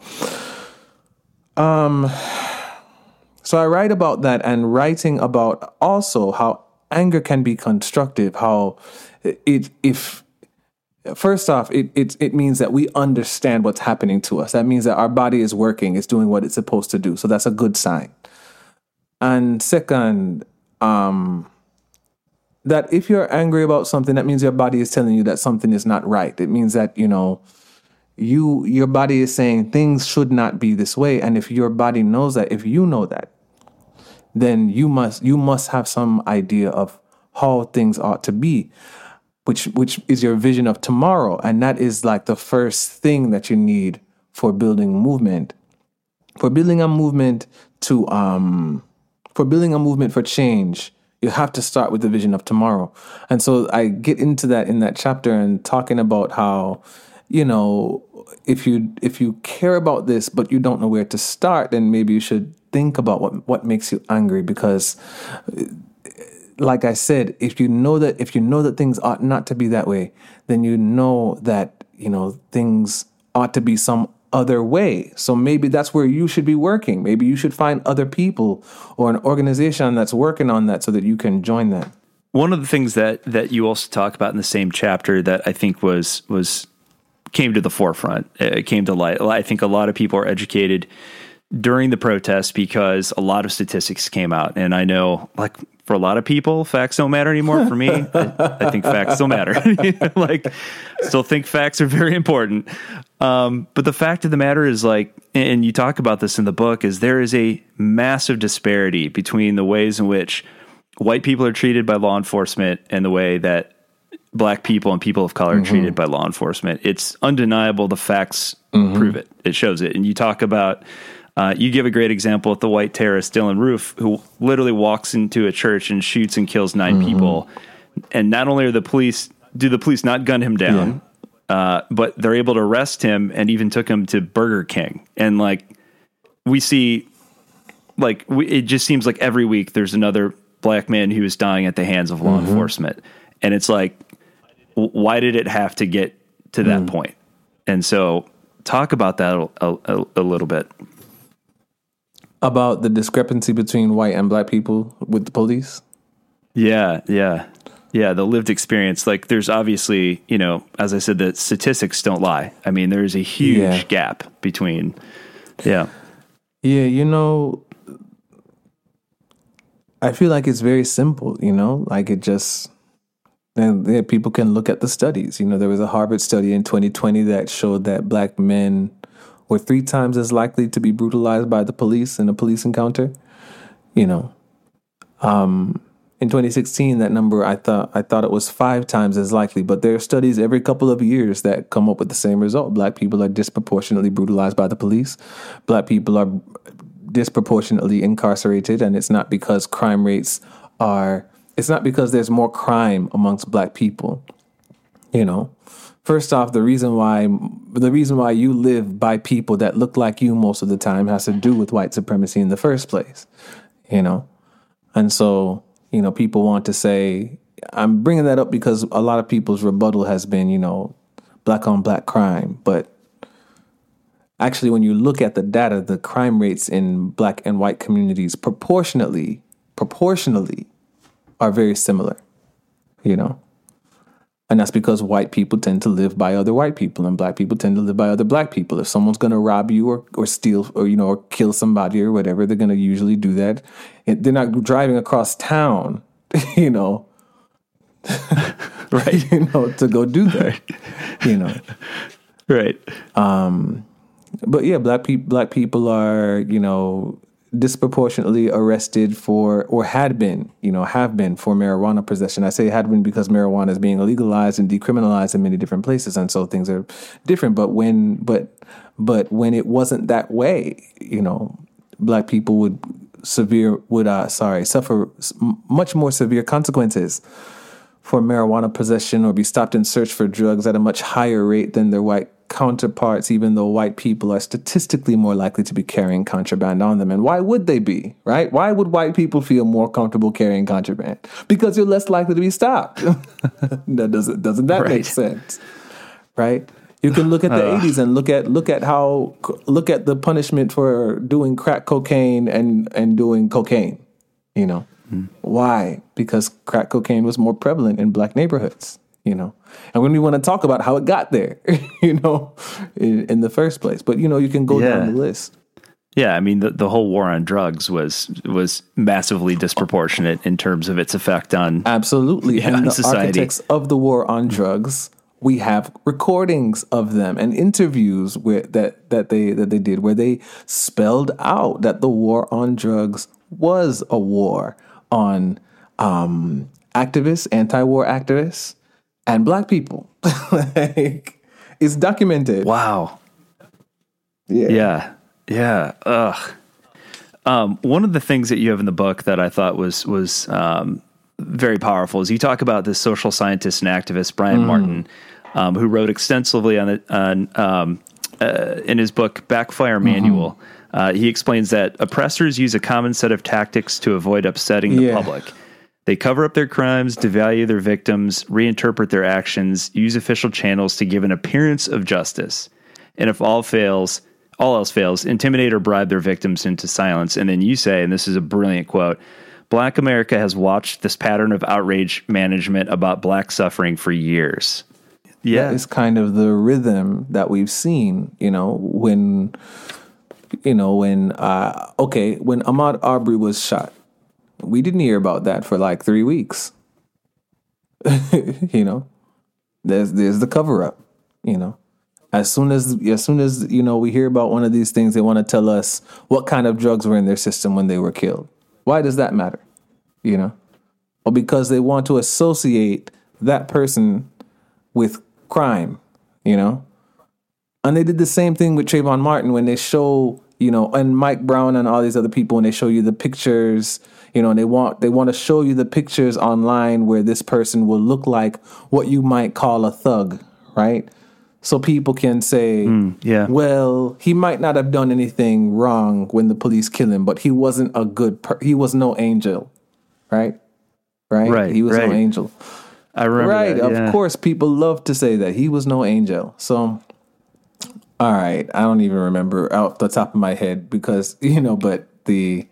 um, so I write about that, and writing about also how anger can be constructive, how it, if, First off, it, it it means that we understand what's happening to us. That means that our body is working, it's doing what it's supposed to do. So that's a good sign. And second, um, that if you're angry about something, that means your body is telling you that something is not right. It means that, you know, you your body is saying things should not be this way. And if your body knows that, if you know that, then you must you must have some idea of how things ought to be, which which is your vision of tomorrow. And that is like the first thing that you need for building movement. For building a movement to um for building a movement for change, you have to start with the vision of tomorrow. And so I get into that in that chapter and talking about how, you know, if you if you care about this but you don't know where to start, then maybe you should think about what what makes you angry, because like I said, if you know that if you know that things ought not to be that way, then you know that, you know, things ought to be some other way. So maybe that's where you should be working. Maybe you should find other people or an organization that's working on that so that you can join that. One of the things that that you also talk about in the same chapter that I think was was came to the forefront, it came to light. I think a lot of people are educated during the protests because a lot of statistics came out, and I know, like, for a lot of people, facts don't matter anymore. For me, I, I think facts still matter. Like, still think facts are very important. Um, but the fact of the matter is, like, and you talk about this in the book, is there is a massive disparity between the ways in which white people are treated by law enforcement and the way that black people and people of color mm-hmm. are treated by law enforcement. It's undeniable. The facts mm-hmm. prove it. It shows it. And you talk about, Uh, you give a great example with the white terrorist Dylan Roof, who literally walks into a church and shoots and kills nine mm-hmm. people. And not only are the police, do the police not gun him down, yeah. uh, but they're able to arrest him and even took him to Burger King. And like, we see, like, we, it just seems like every week there's another black man who is dying at the hands of law mm-hmm. enforcement. And it's like, w- why did it have to get to that mm. point? And so talk about that a, a, a little bit. About the discrepancy between white and black people with the police? Yeah, yeah. Yeah, the lived experience. Like, there's obviously, you know, as I said, the statistics don't lie. I mean, there's a huge yeah. gap between, yeah. Yeah, you know, I feel like it's very simple, you know? Like, it just, and yeah, people can look at the studies. You know, there was a Harvard study in twenty twenty that showed that black men were three times as likely to be brutalized by the police in a police encounter. You know, um, in twenty sixteen, that number, I thought I thought it was five times as likely. But there are studies every couple of years that come up with the same result. Black people are disproportionately brutalized by the police. Black people are disproportionately incarcerated, and it's not because crime rates are. It's not because there's more crime amongst black people. You know. First off, the reason why the reason why you live by people that look like you most of the time has to do with white supremacy in the first place, you know? And so, you know, people want to say, I'm bringing that up because a lot of people's rebuttal has been, you know, black on black crime. But actually, when you look at the data, the crime rates in black and white communities proportionately, proportionally are very similar, you know? And that's because white people tend to live by other white people and black people tend to live by other black people. If someone's going to rob you or, or steal or, you know, or kill somebody or whatever, they're going to usually do that. It, they're not driving across town, you know, right, you know, to go do that, right. you know. Right. Um, but yeah, black people, black people are, you know, disproportionately arrested for, or had been, you know, have been for marijuana possession. I say had been because marijuana is being legalized and decriminalized in many different places, and so things are different. But when, but, but when it wasn't that way, you know, black people would severe would uh sorry suffer much more severe consequences for marijuana possession or be stopped and searched for drugs at a much higher rate than their white counterparts, even though white people are statistically more likely to be carrying contraband on them. And why would they be, right? Why would white people feel more comfortable carrying contraband? Because you're less likely to be stopped. that doesn't doesn't that right. make sense? Right? You can look at the uh. eighties and look at look at how look at the punishment for doing crack cocaine and and doing cocaine, you know. Mm. Why? Because crack cocaine was more prevalent in black neighborhoods, you know. And when we want to talk about how it got there, you know, in, in the first place. But, you know, you can go yeah. down the list. Yeah, I mean, the, the whole war on drugs was was massively disproportionate in terms of its effect on Absolutely. Yeah, and on the society. Architects of the war on drugs, we have recordings of them and interviews where that, that they that they did where they spelled out that the war on drugs was a war on um, activists, anti-war activists, and black people. Like, it's documented. Wow. Yeah. Yeah. Yeah. Ugh. Um, one of the things that you have in the book that I thought was was um, very powerful is you talk about this social scientist and activist Brian mm. Martin, um, who wrote extensively on it on um, uh, in his book Backfire Manual. Mm-hmm. Uh, he explains that oppressors use a common set of tactics to avoid upsetting the yeah. public. They cover up their crimes, devalue their victims, reinterpret their actions, use official channels to give an appearance of justice. And if all fails, all else fails, intimidate or bribe their victims into silence. And then you say, and this is a brilliant quote, Black America has watched this pattern of outrage management about black suffering for years. Yeah. That is kind of the rhythm that we've seen, you know, when, you know, when, uh, okay, when Ahmaud Arbery was shot, we didn't hear about that for like three weeks. You know, there's, there's the cover up, you know. As soon as, as soon as, you know, we hear about one of these things, they want to tell us what kind of drugs were in their system when they were killed. Why does that matter? You know, well, because they want to associate that person with crime, you know, and they did the same thing with Trayvon Martin when they show, you know, and Mike Brown and all these other people, when they show you the pictures, you know, and they want, they want to show you the pictures online where this person will look like what you might call a thug, right? So people can say, mm, yeah. well, he might not have done anything wrong when the police kill him, but he wasn't a good, per- he was no angel, right? Right? Right. He was right. no angel. I remember Right. that, yeah. Of course, people love to say that he was no angel. So, all right. I don't even remember off the top of my head because, you know, but the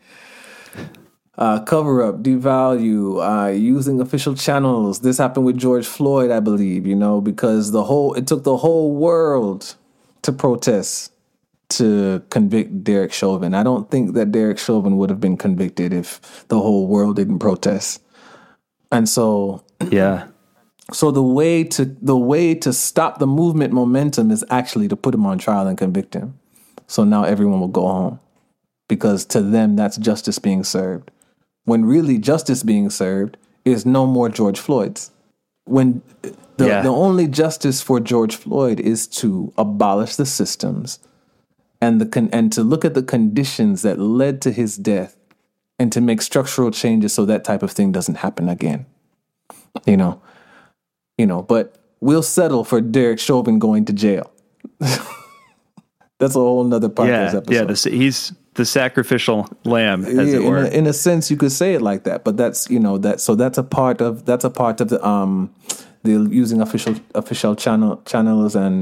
uh, cover up, devalue, uh, using official channels. This happened with George Floyd, I believe, you know, because the whole, it took the whole world to protest to convict Derek Chauvin. I don't think that Derek Chauvin would have been convicted if the whole world didn't protest. And so, yeah. So the way to the way to stop the movement momentum is actually to put him on trial and convict him. So now everyone will go home because to them that's justice being served. When really justice being served is no more George Floyd's. When the, yeah. the only justice for George Floyd is to abolish the systems and the con- and to look at the conditions that led to his death and to make structural changes so that type of thing doesn't happen again. You know, you know, but we'll settle for Derek Chauvin going to jail. That's a whole nother podcast yeah, episode. Yeah, the, he's the sacrificial lamb, as yeah, it were. In a, in a sense, you could say it like that, but that's, you know, that, so that's a part of, that's a part of the, um, the using official, official channel channels and,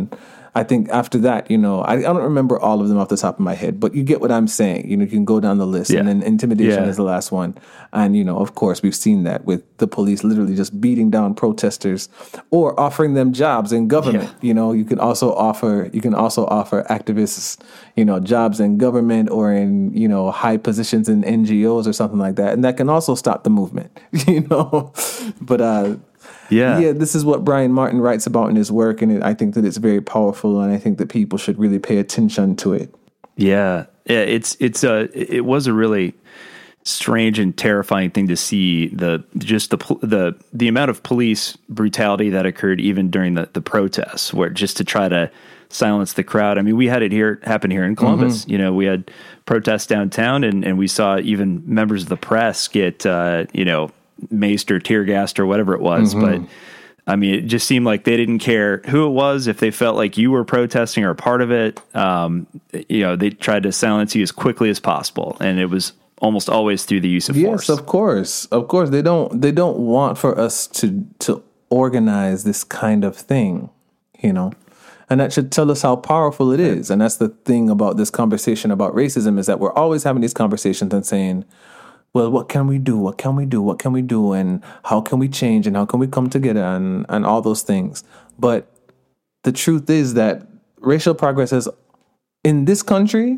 I think after that, you know, I, I don't remember all of them off the top of my head, but you get what I'm saying. You know, you can go down the list, Yeah. and then intimidation Yeah. is the last one. And, you know, of course, we've seen that with the police literally just beating down protesters or offering them jobs in government. Yeah. You know, you can also offer, you can also offer activists, you know, jobs in government or in, you know, high positions in N G Os or something like that. And that can also stop the movement, you know, but, uh, Yeah. yeah, this is what Brian Martin writes about in his work, and it, I think that it's very powerful, and I think that people should really pay attention to it. Yeah, yeah, it's it's a it was a really strange and terrifying thing to see the just the the the amount of police brutality that occurred even during the the protests, where just to try to silence the crowd. I mean, we had it here happen here in Columbus. Mm-hmm. You know, we had protests downtown, and and we saw even members of the press get uh, you know. maced or tear gassed or whatever it was. Mm-hmm. But I mean, it just seemed like they didn't care who it was. If they felt like you were protesting or a part of it, um, you know, they tried to silence you as quickly as possible. And it was almost always through the use of yes, force. Yes, of course. Of course. They don't, they don't want for us to, to organize this kind of thing, you know, and that should tell us how powerful it is. And that's the thing about this conversation about racism, is that we're always having these conversations and saying, well, what can we do? What can we do? What can we do? And how can we change? And how can we come together? And, and all those things. But the truth is that racial progress has, in this country,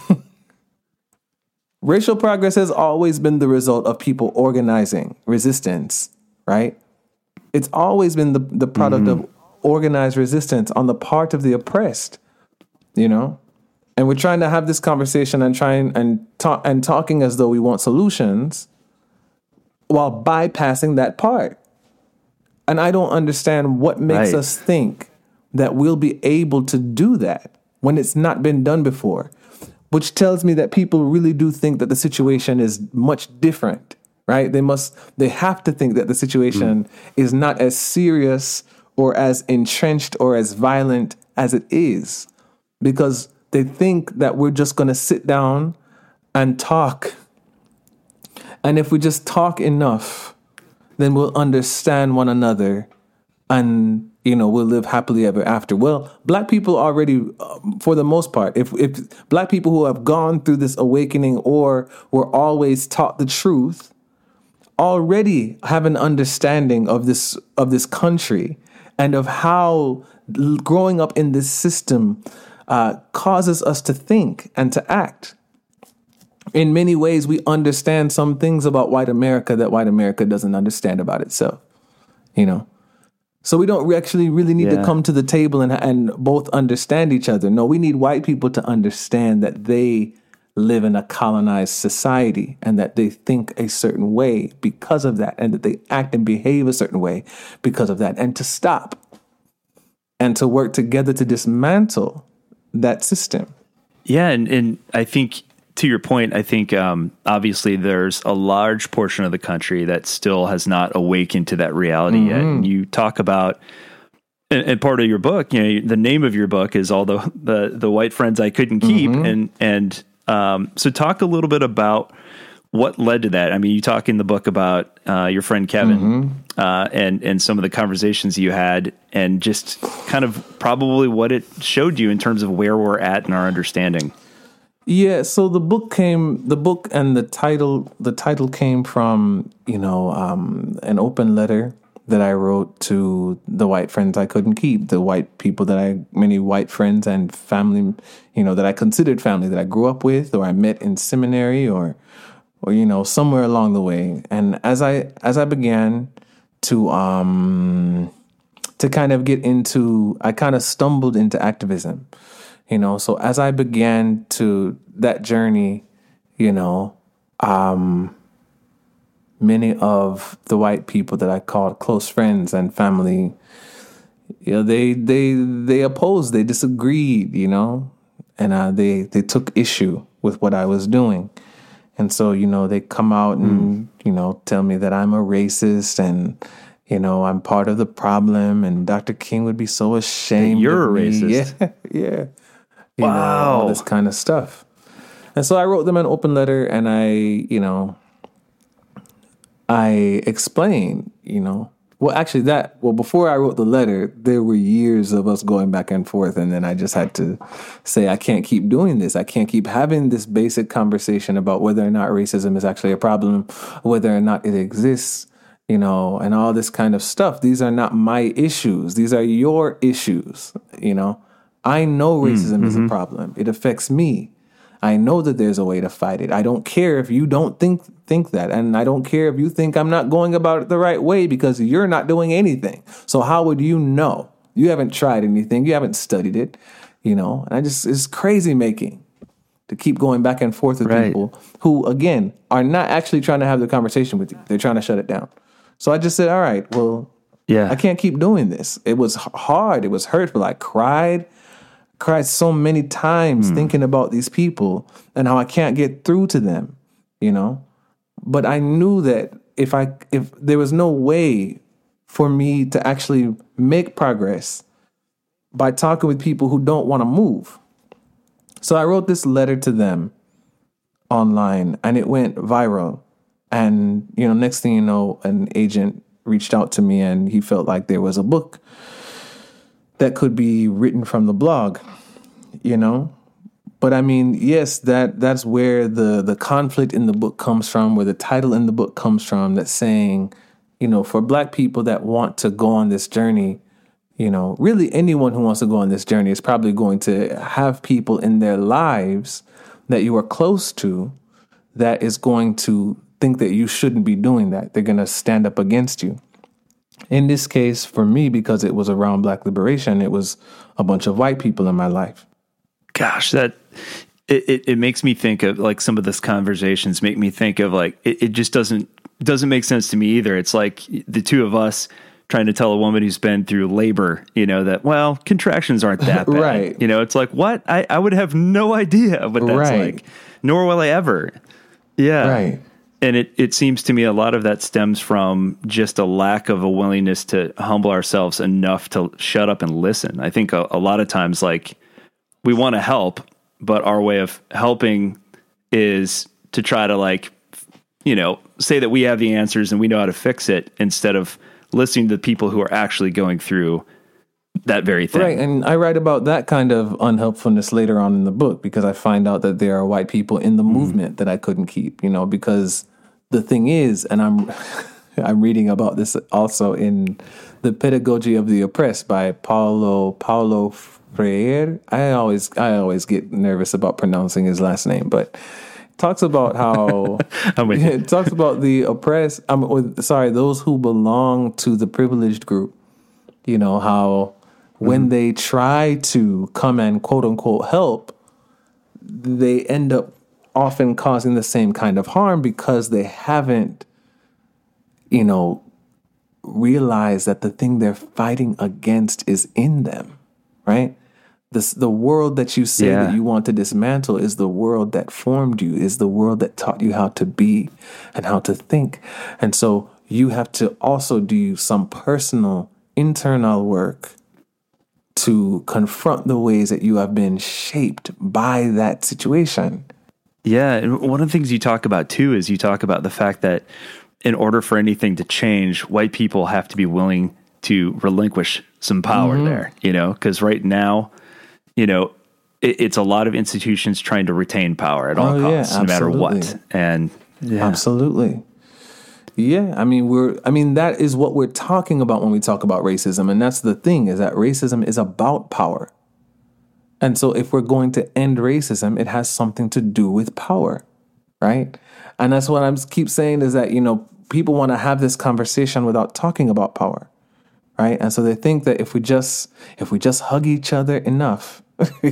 racial progress has always been the result of people organizing resistance, right? It's always been the, the product mm-hmm. of organized resistance on the part of the oppressed, you know? And we're trying to have this conversation and trying and talk and talking as though we want solutions while bypassing that part. And I don't understand what makes right. us think that we'll be able to do that when it's not been done before, which tells me that people really do think that the situation is much different, right? They must, they have to think that the situation mm. is not as serious or as entrenched or as violent as it is, because they think that we're just going to sit down and talk. And if we just talk enough, then we'll understand one another and, you know, we'll live happily ever after. Well, black people already, um, for the most part, if, if black people who have gone through this awakening or were always taught the truth, already have an understanding of this, of this country and of how growing up in this system Uh, causes us to think and to act. In many ways, we understand some things about white America that white America doesn't understand about itself, you know? So we don't actually really need yeah. to come to the table and, and both understand each other. No, we need white people to understand that they live in a colonized society and that they think a certain way because of that, and that they act and behave a certain way because of that, and to stop and to work together to dismantle that system. Yeah. And, and I think, to your point, I think um, obviously there's a large portion of the country that still has not awakened to that reality mm-hmm. yet. And you talk about, and, and part of your book, you know, the name of your book is all the the, the white friends I couldn't keep. Mm-hmm. And, and um, so talk a little bit about what led to that. I mean, you talk in the book about uh, your friend Kevin mm-hmm. uh, and, and some of the conversations you had, and just kind of probably what it showed you in terms of where we're at in our understanding. Yeah. So the book came, the book and the title, the title came from, you know, um, an open letter that I wrote to the white friends I couldn't keep, the white people that I, many white friends and family, you know, that I considered family, that I grew up with, or I met in seminary, or, or, you know, somewhere along the way. And as I, as I began to, um, to kind of get into, I kind of stumbled into activism, you know, so as I began to that journey, you know, um, many of the white people that I called close friends and family, you know, they, they, they opposed, they disagreed, you know, and, uh, they, they took issue with what I was doing. And so, you know, they come out and, mm. you know, tell me that I'm a racist and, you know, I'm part of the problem, and Doctor King would be so ashamed. That you're of a me. racist. Yeah, yeah. You wow. know, all this kind of stuff. And so I wrote them an open letter, and I, you know, I explained, you know, Well, actually, that well before I wrote the letter, there were years of us going back and forth, and then I just had to say I can't keep doing this. I can't keep having this basic conversation about whether or not racism is actually a problem, whether or not it exists, you know, and all this kind of stuff. These are not my issues. These are your issues. You know, I know racism mm-hmm. is a problem. It affects me. I know that there's a way to fight it. I don't care if you don't think think that. And I don't care if you think I'm not going about it the right way because you're not doing anything. So how would you know? You haven't tried anything. You haven't studied it, you know. And I just, it's crazy making to keep going back and forth with right. people who, again, are not actually trying to have the conversation with you. They're trying to shut it down. So I just said, all right, well, yeah, I can't keep doing this. It was hard. It was hurtful. I cried. cried so many times mm. thinking about these people and how I can't get through to them, you know. But I knew that if I if there was no way for me to actually make progress by talking with people who don't want to move. So I wrote this letter to them online and it went viral. And, you know, next thing you know, an agent reached out to me and he felt like there was a book that could be written from the blog, you know? But I mean, yes, that that's where the, the conflict in the book comes from, where the title in the book comes from, that's saying, you know, for Black people that want to go on this journey, you know, really anyone who wants to go on this journey is probably going to have people in their lives that you are close to that is going to think that you shouldn't be doing that. They're going to stand up against you. In this case, for me, because it was around Black liberation, it was a bunch of white people in my life. Gosh, that it, it, it makes me think of like some of these conversations make me think of like, it, it just doesn't, doesn't make sense to me either. It's like the two of us trying to tell a woman who's been through labor, you know, that, well, contractions aren't that bad. Right. You know, it's like, what? I, I would have no idea what that's right. like, nor will I ever. Yeah. Right. And it, it seems to me a lot of that stems from just a lack of a willingness to humble ourselves enough to shut up and listen. I think a, a lot of times, like, we want to help, but our way of helping is to try to, like, you know, say that we have the answers and we know how to fix it instead of listening to the people who are actually going through that very thing. Right. And I write about that kind of unhelpfulness later on in the book because I find out that there are white people in the mm. movement that I couldn't keep, you know, because the thing is, and I'm I'm reading about this also in The Pedagogy of the Oppressed by Paulo Paulo Freire. I always I always get nervous about pronouncing his last name, but talks about how it talks about the oppressed. I'm sorry, those who belong to the privileged group. You know how when mm-hmm. they try to come and quote unquote help, they end up often causing the same kind of harm because they haven't, you know, realized that the thing they're fighting against is in them, right? This, the world that you say yeah. that you want to dismantle is the world that formed you, is the world that taught you how to be and how to think. And so you have to also do some personal internal work to confront the ways that you have been shaped by that situation. Yeah, and one of the things you talk about too is you talk about the fact that in order for anything to change, white people have to be willing to relinquish some power mm-hmm. there, you know, because right now, you know, it, it's a lot of institutions trying to retain power at all oh, costs, yeah, no matter what. And yeah. Absolutely. Yeah, I mean, we're, I mean, that is what we're talking about when we talk about racism. And that's the thing, is that racism is about power. And so if we're going to end racism, it has something to do with power, right? And that's what I keep saying is that, you know, people want to have this conversation without talking about power, right? And so they think that if we just, if we just hug each other enough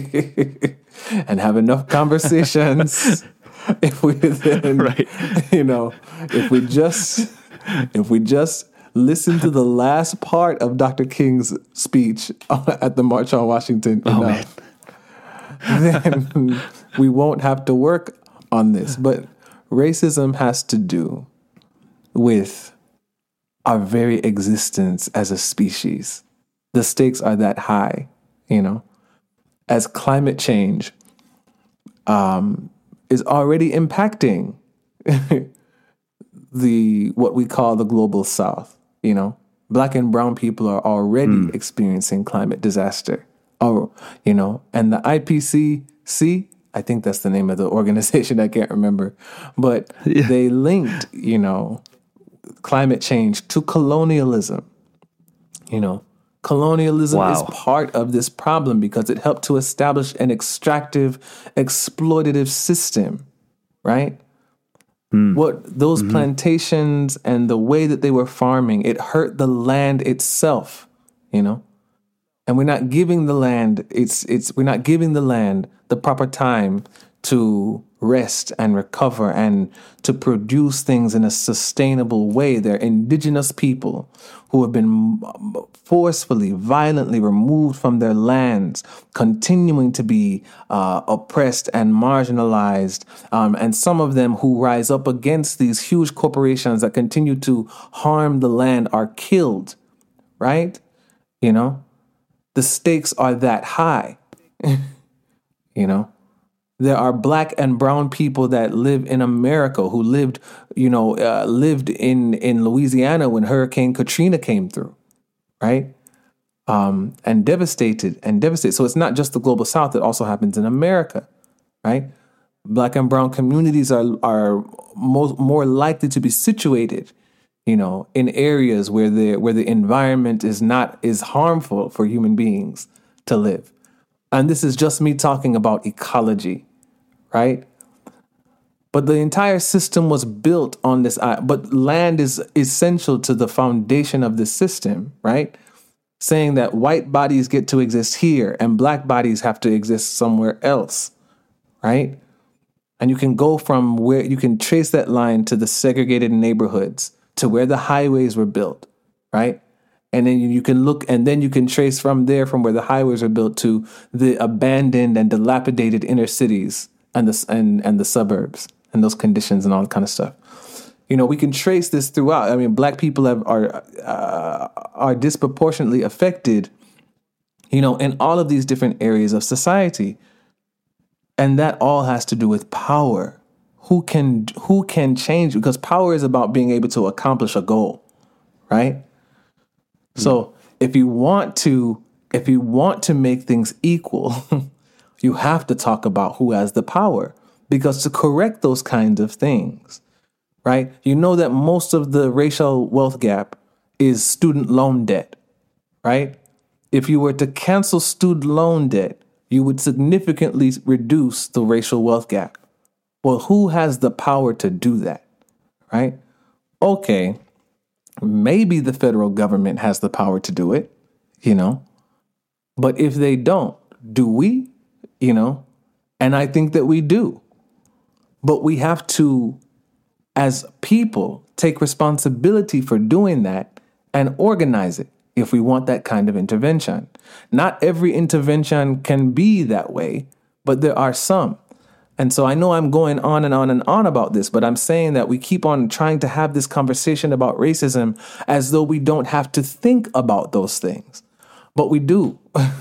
and have enough conversations, if we then, right. you know, if we just, if we just listen to the last part of Doctor King's speech at the March on Washington oh, enough, then we won't have to work on this. But racism has to do with our very existence as a species. The stakes are that high, you know, as climate change um, is already impacting the what we call the global South, you know, Black and brown people are already mm. experiencing climate disaster. Oh, you know, and the I P C C, I think that's the name of the organization, I can't remember, but yeah. they linked, you know, climate change to colonialism. You know, colonialism wow. is part of this problem because it helped to establish an extractive, exploitative system, right? Mm. What those mm-hmm. plantations and the way that they were farming, it hurt the land itself, you know? And we're not giving the land, it's it's we're not giving the land the proper time to rest and recover and to produce things in a sustainable way. They're indigenous people who have been forcefully, violently removed from their lands, continuing to be uh, oppressed and marginalized. Um, and some of them who rise up against these huge corporations that continue to harm the land are killed, right? You know, the stakes are that high, you know. There are black and brown people that live in America who lived, you know, uh, lived in, in Louisiana when Hurricane Katrina came through, right? Um, and devastated and devastated. So it's not just the global South. It also happens in America, right? Black and brown communities are are most, more likely to be situated, you know, in areas where the where the environment is not is harmful for human beings to live. And this is just me talking about ecology, right? But the entire system was built on this. But land is essential to the foundation of the system, right? Saying that white bodies get to exist here and black bodies have to exist somewhere else, right? And you can go from where you can trace that line to the segregated neighborhoods, to where the highways were built, right? And then you can look, and then you can trace from there, from where the highways are built, to the abandoned and dilapidated inner cities and the and and the suburbs and those conditions and all that kind of stuff. You know, we can trace this throughout. I mean, black people have, are uh, are disproportionately affected, you know, in all of these different areas of society, and that all has to do with power. Who can who can change? Because power is about being able to accomplish a goal, right? So if you want to, if you want to make things equal, you have to talk about who has the power, because to correct those kinds of things, right? You know that most of the racial wealth gap is student loan debt, right? If you were to cancel student loan debt, you would significantly reduce the racial wealth gap. Well, who has the power to do that, right? Okay. Maybe the federal government has the power to do it, you know, but if they don't, do we, you know, and I think that we do, but we have to, as people, take responsibility for doing that and organize it if we want that kind of intervention. Not every intervention can be that way, but there are some. And so I know I'm going on and on and on about this, but I'm saying that we keep on trying to have this conversation about racism as though we don't have to think about those things, but we do.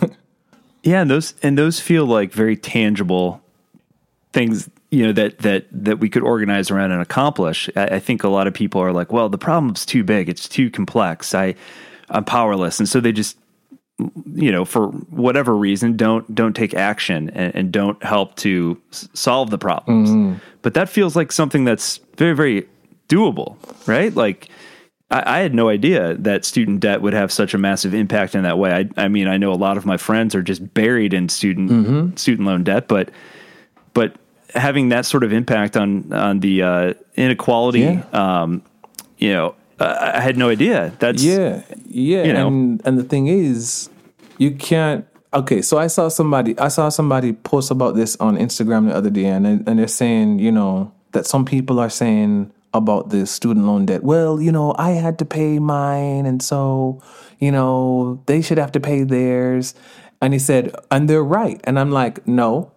Yeah, and those and those feel like very tangible things, you know, that that that we could organize around and accomplish. I, I think a lot of people are like, well, the problem's too big, it's too complex. I I'm powerless, and so they just, you know, for whatever reason, don't don't take action and, and don't help to s- solve the problems. Mm-hmm. But that feels like something that's very, very doable, right? Like, I, I had no idea that student debt would have such a massive impact in that way. I, I mean, I know a lot of my friends are just buried in student mm-hmm. student loan debt, but but having that sort of impact on on the uh, inequality, yeah. um, you know. Uh, I had no idea. That's yeah, yeah. You know. And and the thing is, you can't. Okay, so I saw somebody. I saw somebody post about this on Instagram the other day, and and they're saying, you know, that some people are saying about the student loan debt. Well, you know, I had to pay mine, and so, you know, they should have to pay theirs. And he said, and they're right. And I'm like, no,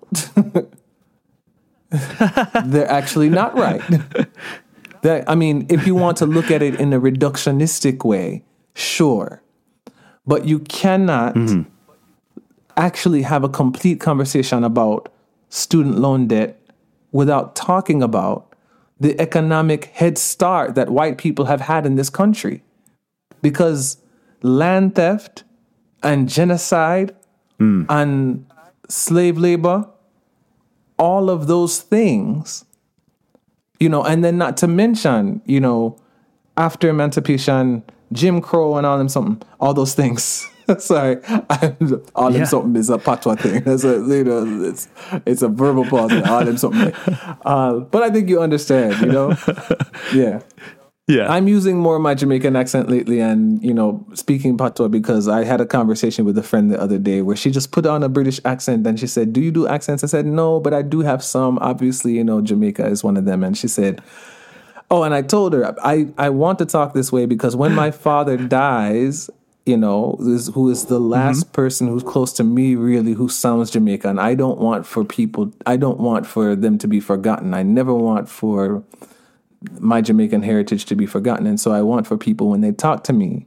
they're actually not right. That, I mean, if you want to look at it in a reductionistic way, sure. But you cannot mm-hmm. actually have a complete conversation about student loan debt without talking about the economic head start that white people have had in this country. because land theft and genocide mm. and slave labor, all of those things, you know, and then not to mention, you know, after emancipation, Jim Crow and all them something, all those things. Sorry, I'm, all them yeah. something is a patois thing. That's a, you know, it's it's a verbal pause. All them something. Uh, but I think you understand, you know. Yeah, yeah. I'm using more of my Jamaican accent lately, and you know, speaking patois because I had a conversation with a friend the other day where she just put on a British accent, and she said, "Do you do accents?" I said, "No, but I do have some. Obviously, you know, Jamaica is one of them." And she said, "Oh," and I told her, I I want to talk this way because when my father dies, you know, who is the last mm-hmm. person who's close to me, really, who sounds Jamaican. I don't want for people, I don't want for them to be forgotten. I never want for my Jamaican heritage to be forgotten. And so I want for people, when they talk to me,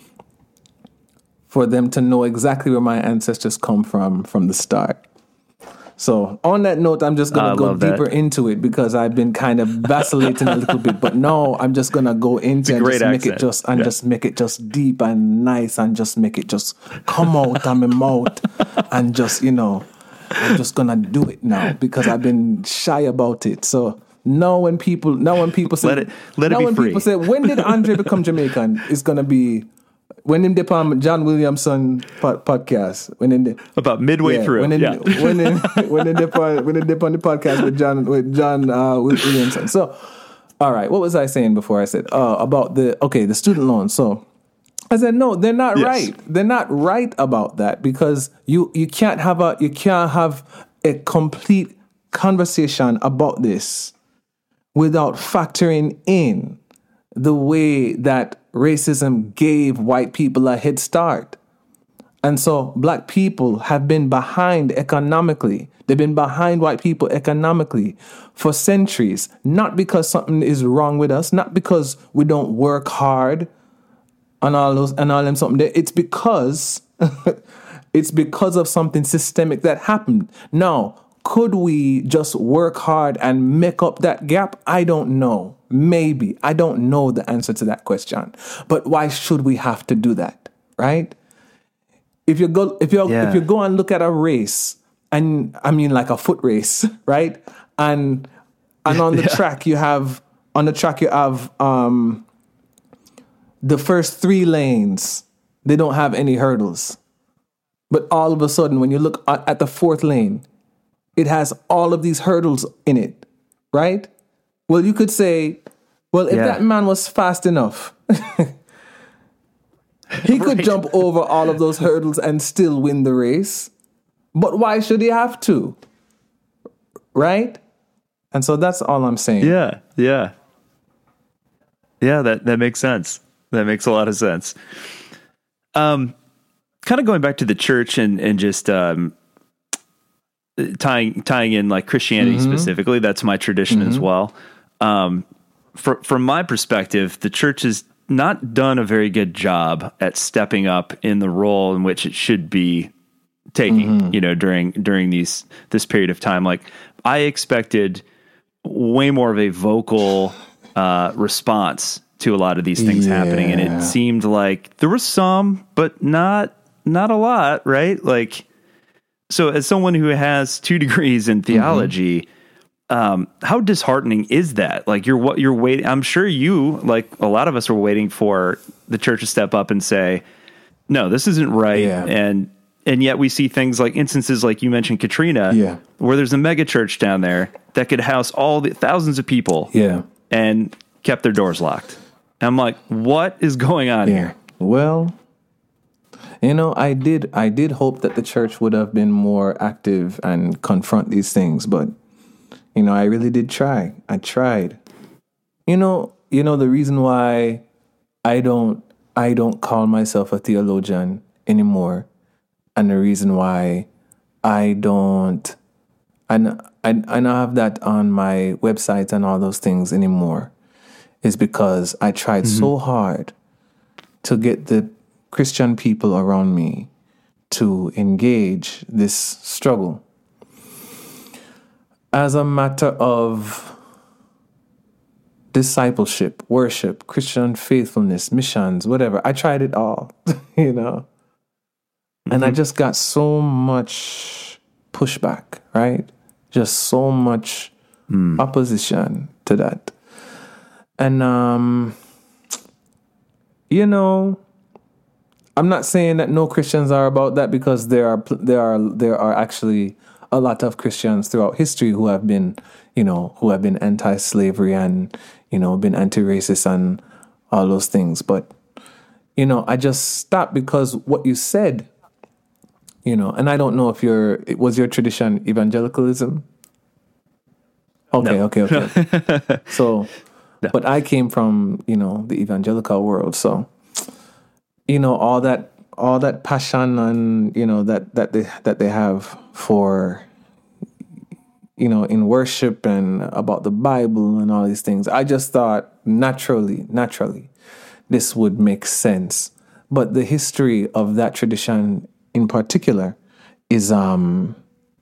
for them to know exactly where my ancestors come from, from the start. So on that note, I'm just going to I go deeper that. into it because I've been kind of vacillating a little bit. But no, I'm just going to go into it and just accent. make it just and yeah. just make it just deep and nice and just make it just come out of my mouth and just, you know, I'm just going to do it now because I've been shy about it. So now when people now when people say let it let it now be when free. people say when did Andre become Jamaican, it's going to be when in the um, John Williamson pod, podcast, when in the about midway yeah, through, when in yeah. when in when in the when in the on the podcast with John with John uh, Williamson. So, all right, what was I saying before? I said uh, about the okay the student loan. So, I said no, they're not yes. right. They're not right about that because you you can't have a you can't have a complete conversation about this without factoring in the way that racism gave white people a head start. And so black people have been behind economically. They've been behind white people economically for centuries, not because something is wrong with us, not because we don't work hard on all those and all them something. It's because it's because of something systemic that happened. Now, could we just work hard and make up that gap? I don't know. Maybe. I don't know the answer to that question. But why should we have to do that? Right? If you go if you yeah. if you go and look at a race, and I mean like a foot race, right? And and on the yeah. track you have on the track you have um, the first three lanes, they don't have any hurdles. But all of a sudden when you look at, at the fourth lane, it has all of these hurdles in it, right? Well, you could say, well, if yeah. that man was fast enough, he could right. jump over all of those hurdles and still win the race. But why should he have to? Right? And so that's all I'm saying. Yeah, yeah. Yeah, that, that makes sense. That makes a lot of sense. Um, kind of going back to the church and, and just... Um, tying tying in like Christianity mm-hmm. specifically, that's my tradition mm-hmm. as well. Um, for, from my perspective, the church has not done a very good job at stepping up in the role in which it should be taking, mm-hmm. you know, during during these this period of time. Like I expected way more of a vocal uh, response to a lot of these things yeah. happening, and it seemed like there was some, but not not a lot, right? Like. So as someone who has two degrees in theology, mm-hmm. um, how disheartening is that? Like you're what you're waiting. I'm sure you, like a lot of us, are waiting for the church to step up and say, no, this isn't right. Yeah. And, and yet we see things like instances like you mentioned, Katrina, yeah. where there's a mega church down there that could house all the thousands of people yeah. and kept their doors locked. And I'm like, what is going on yeah. here? Well, you know, I did I did hope that the church would have been more active and confront these things, but you know, I really did try. I tried. You know, you know the reason why I don't I don't call myself a theologian anymore, and the reason why I don't and I I don't have that on my website and all those things anymore is because I tried mm-hmm. so hard to get the Christian people around me to engage this struggle as a matter of discipleship, worship, Christian faithfulness, missions, whatever. I tried it all, you know. Mm-hmm. And I just got so much pushback, right? Just so much mm. opposition to that. And, um, you know, I'm not saying that no Christians are about that, because there are there are there are actually a lot of Christians throughout history who have been, you know, who have been anti-slavery and, you know, been anti-racist and all those things. But, you know, I just stopped because what you said, you know, and I don't know if your was your tradition evangelicalism. Okay, no. okay, okay. So, no. But I came from, you know, the evangelical world, so. You know, all that all that passion and, you know, that, that they that they have for, you know, in worship and about the Bible and all these things. I just thought naturally, naturally, this would make sense. But the history of that tradition in particular is um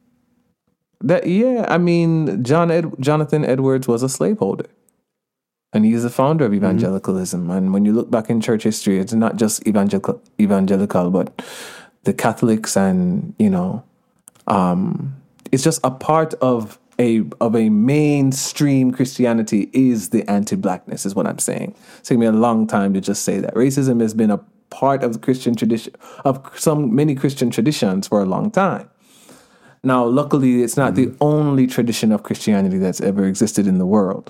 that yeah, I mean, John Ed, Jonathan Edwards was a slaveholder. And he's the founder of evangelicalism. Mm-hmm. And when you look back in church history, it's not just evangelical, evangelical, but the Catholics and, you know, um, it's just a part of a of a mainstream Christianity is the anti-blackness, is what I'm saying. It's taken me a long time to just say that. Racism has been a part of the Christian tradition, of some many Christian traditions for a long time. Now, luckily, it's not mm-hmm. the only tradition of Christianity that's ever existed in the world.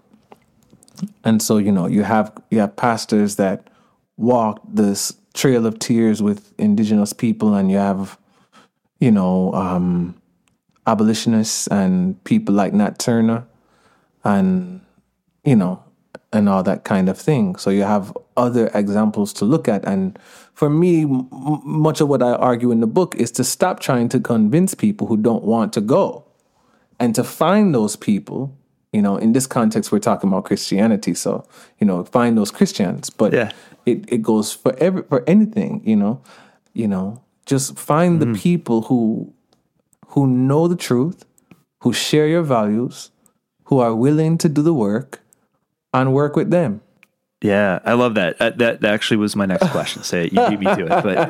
And so, you know, you have you have pastors that walk this trail of tears with indigenous people, and you have, you know, um, abolitionists and people like Nat Turner and, you know, and all that kind of thing. So you have other examples to look at. And for me, m- much of what I argue in the book is to stop trying to convince people who don't want to go and to find those people. You know, in this context, we're talking about Christianity. So, you know, find those Christians. But yeah. it, it goes for every, for anything, you know, you know, just find mm-hmm. the people who who know the truth, who share your values, who are willing to do the work and work with them. Yeah, I love that. Uh, that, that actually was my next question. Say it, you beat me to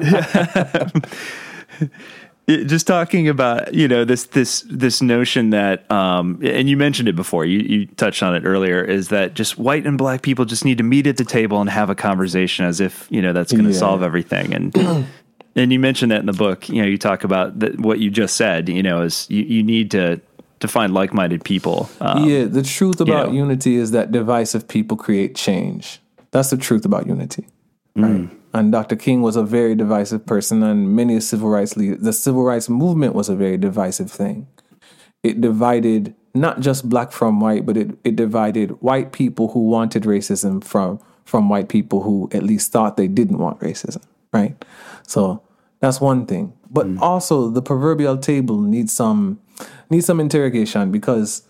it. But just talking about, you know, this this this notion that, um, and you mentioned it before, you, you touched on it earlier, is that just white and black people just need to meet at the table and have a conversation as if, you know, that's going to yeah. solve everything. And and you mentioned that in the book. You know, you talk about that, what you just said, you know, is you, you need to to find like-minded people. Um, yeah, the truth about you know. unity is that divisive people create change. That's the truth about unity, right? Mm. And Doctor King was a very divisive person, and many civil rights leaders. The civil rights movement was a very divisive thing. It divided not just black from white, but it, it divided white people who wanted racism from from white people who at least thought they didn't want racism, right? So that's one thing. But mm. also the proverbial table needs some needs some interrogation, because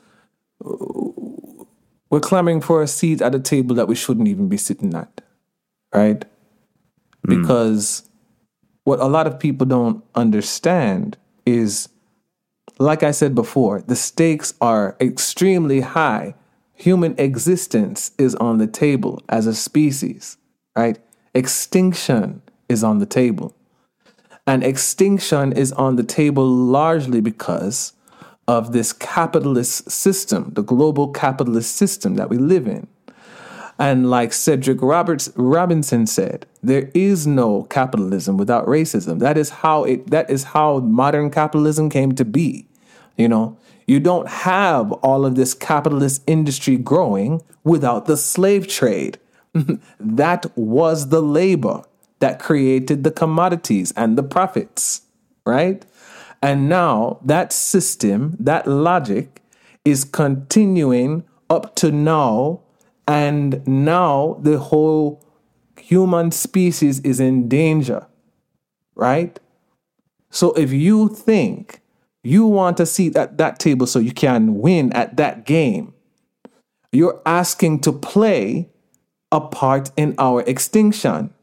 we're clamoring for a seat at a table that we shouldn't even be sitting at, right? Because mm. what a lot of people don't understand is, like I said before, the stakes are extremely high. Human existence is on the table as a species, right? Extinction is on the table. And extinction is on the table largely because of this capitalist system, the global capitalist system that we live in. And like Cedric Roberts Robinson said, there is no capitalism without racism. That is how it. That is how modern capitalism came to be. You know, you don't have all of this capitalist industry growing without the slave trade. That was the labor that created the commodities and the profits, right? And now that system, that logic, is continuing up to now. And now the whole human species is in danger, right? So if you think you want a seat at that table so you can win at that game, you're asking to play a part in our extinction.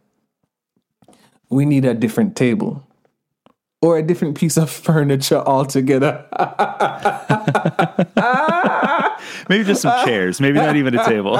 We need a different table or a different piece of furniture altogether. maybe just some chairs, maybe not even a table.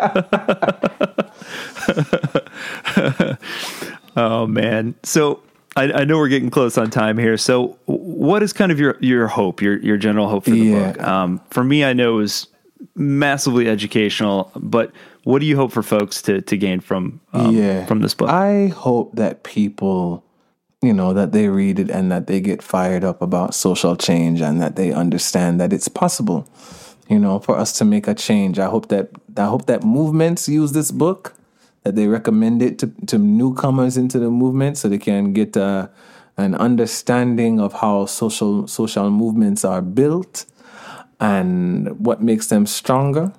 Oh man. So I, I know we're getting close on time here. So what is kind of your, your hope, your, your general hope for the Yeah. book? Um, for me, I know it was massively educational, but what do you hope for folks to, to gain from, um, yeah. from this book? I hope that people, you know, that they read it and that they get fired up about social change and that they understand that it's possible, you know, for us to make a change. I hope that, I hope that movements use this book, that they recommend it to, to newcomers into the movement so they can get uh, an understanding of how social social movements are built and what makes them stronger.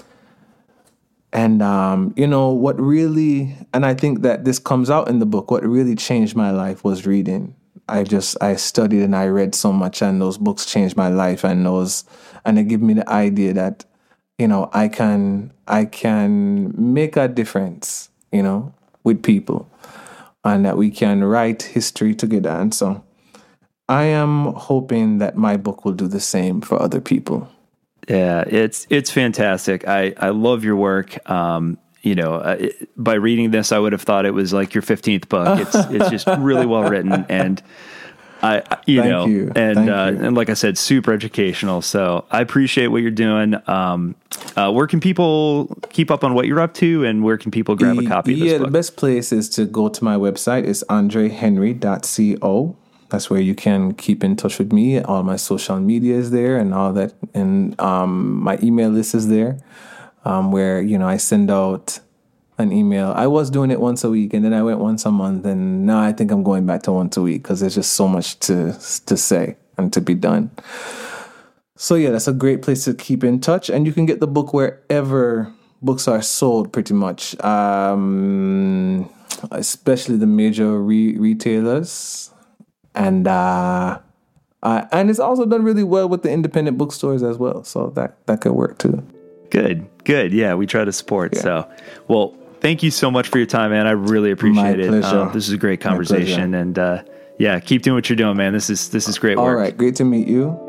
And, um, you know, what really, and I think that this comes out in the book, what really changed my life was reading. I just, I studied and I read so much, and those books changed my life, and those, and it gave me the idea that, you know, I can, I can make a difference, you know, with people, and that we can write history together. And so I am hoping that my book will do the same for other people. Yeah, it's it's fantastic. I, I love your work. Um, you know, uh, it, by reading this, I would have thought it was like your fifteenth book. It's it's just really well written, and I you Thank know, you. and Thank uh, you. and like I said, super educational. So I appreciate what you're doing. Um, uh, where can people keep up on what you're up to, and where can people grab a copy of this Yeah, book? the best place is to go to my website. It's andre henry dot co. That's where you can keep in touch with me. All my social media is there and all that. And um, my email list is there, um, where, you know, I send out an email. I was doing it once a week, and then I went once a month. And now I think I'm going back to once a week because there's just so much to to say and to be done. So, yeah, that's a great place to keep in touch. And you can get the book wherever books are sold, pretty much, um, especially the major re- retailers. And uh, uh, and it's also done really well with the independent bookstores as well. So that, that could work too. Good, good. Yeah, we try to support. Yeah. So, well, thank you so much for your time, man. I really appreciate My it. pleasure. Um, this is a great My conversation, pleasure. and uh, yeah, keep doing what you're doing, man. This is this is great All work. right. Great to meet you.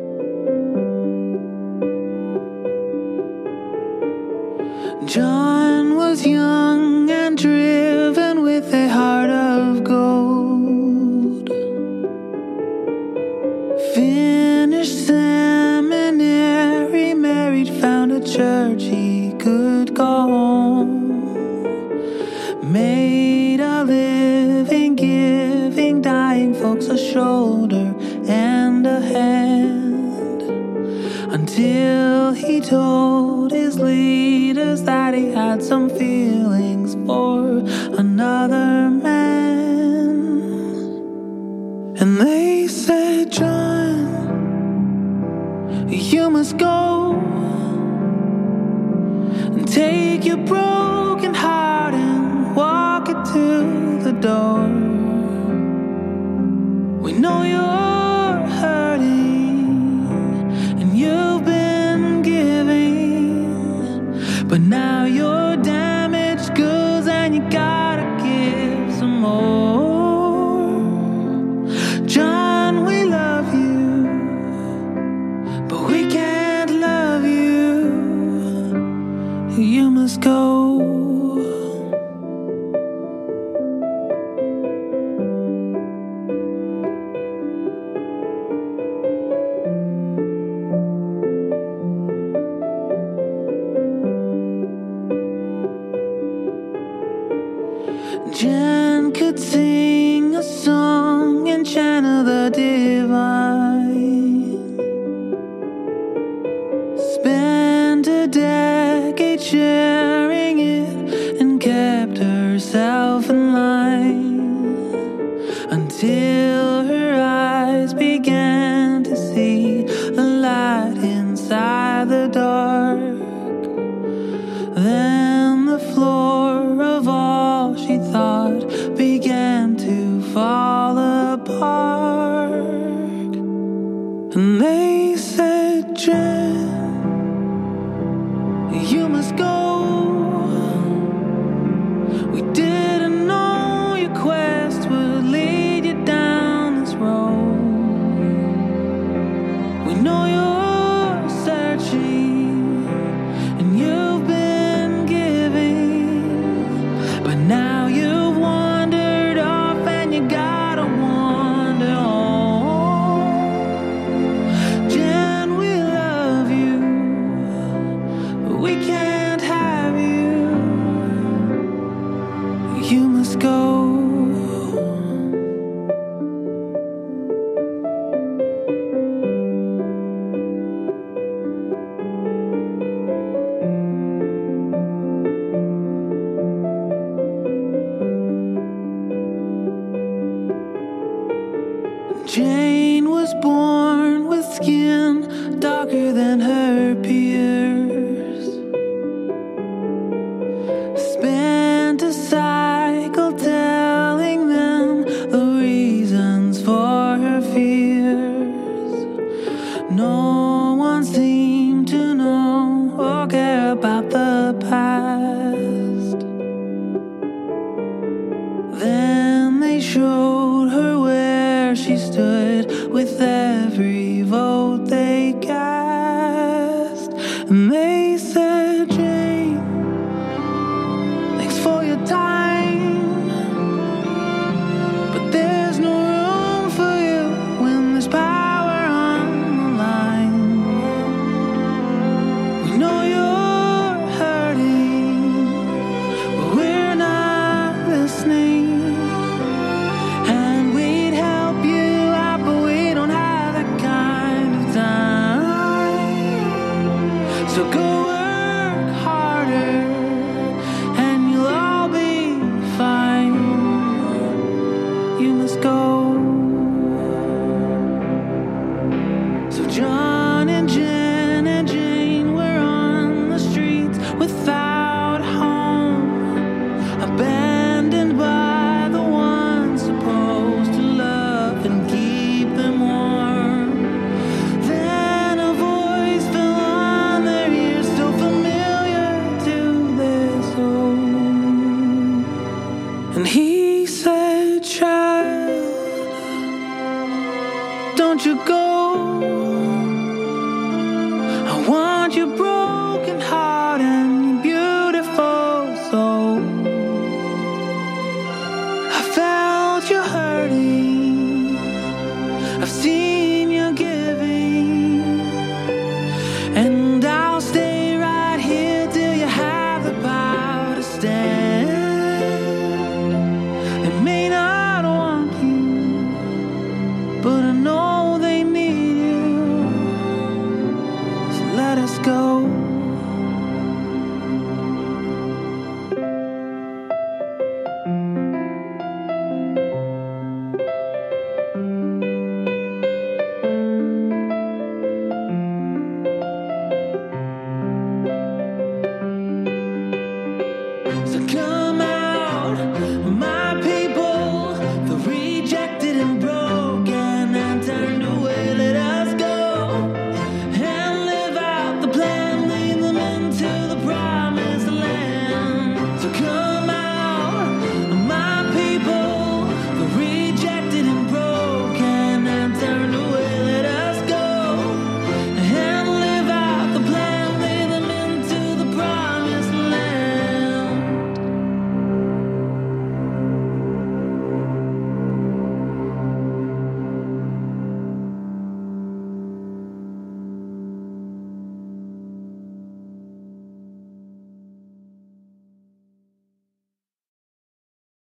John was young and driven with a heart of gold. Finished seminary, married, found a church he could go home. Made a living, giving dying folks a shoulder and a hand, until he told his leaders that he had some feelings for another man. And they said, John, you must go and take your broken heart and walk it to the door. We know you're hurting and you've been giving, but now you're damaged goods and you gotta give some more. John, we love you, but we can't love you. You must go. Jen could sing a song and channel the divine. Spent a decade sharing it and kept herself in line, until her eyes began to see the light inside the dark. Then the floor of all she thought began to fall apart. And they said, Jen, you must go. We didn't know your quest would lead you down this road. We know you're searching we can't have you. You must go. Jane was born with skin darker than her peers. Spent a cycle telling them the reasons for her fears. No one seemed to know or care about the past. Then they showed her where she stood with every vote they cast. And they said, Jane, thanks for your time, but there's no room for you when there's power on the line. We know you're hurting, but we're not listening. And we'd help you out, but we don't have that kind of time. So go work harder, and you'll all be fine. You must go. So John and Jen and Jane were on the streets without a home, abandoned by the ones supposed to love and keep them warm. Then a voice fell on their ears, so familiar to their soul. And he said, child, don't you go. I want your broken heart and your beautiful soul. I felt you hurting, I've seen you giving, and I'll stay right here till you have the power to stand. They may not want you, but I know they need you. So let us go.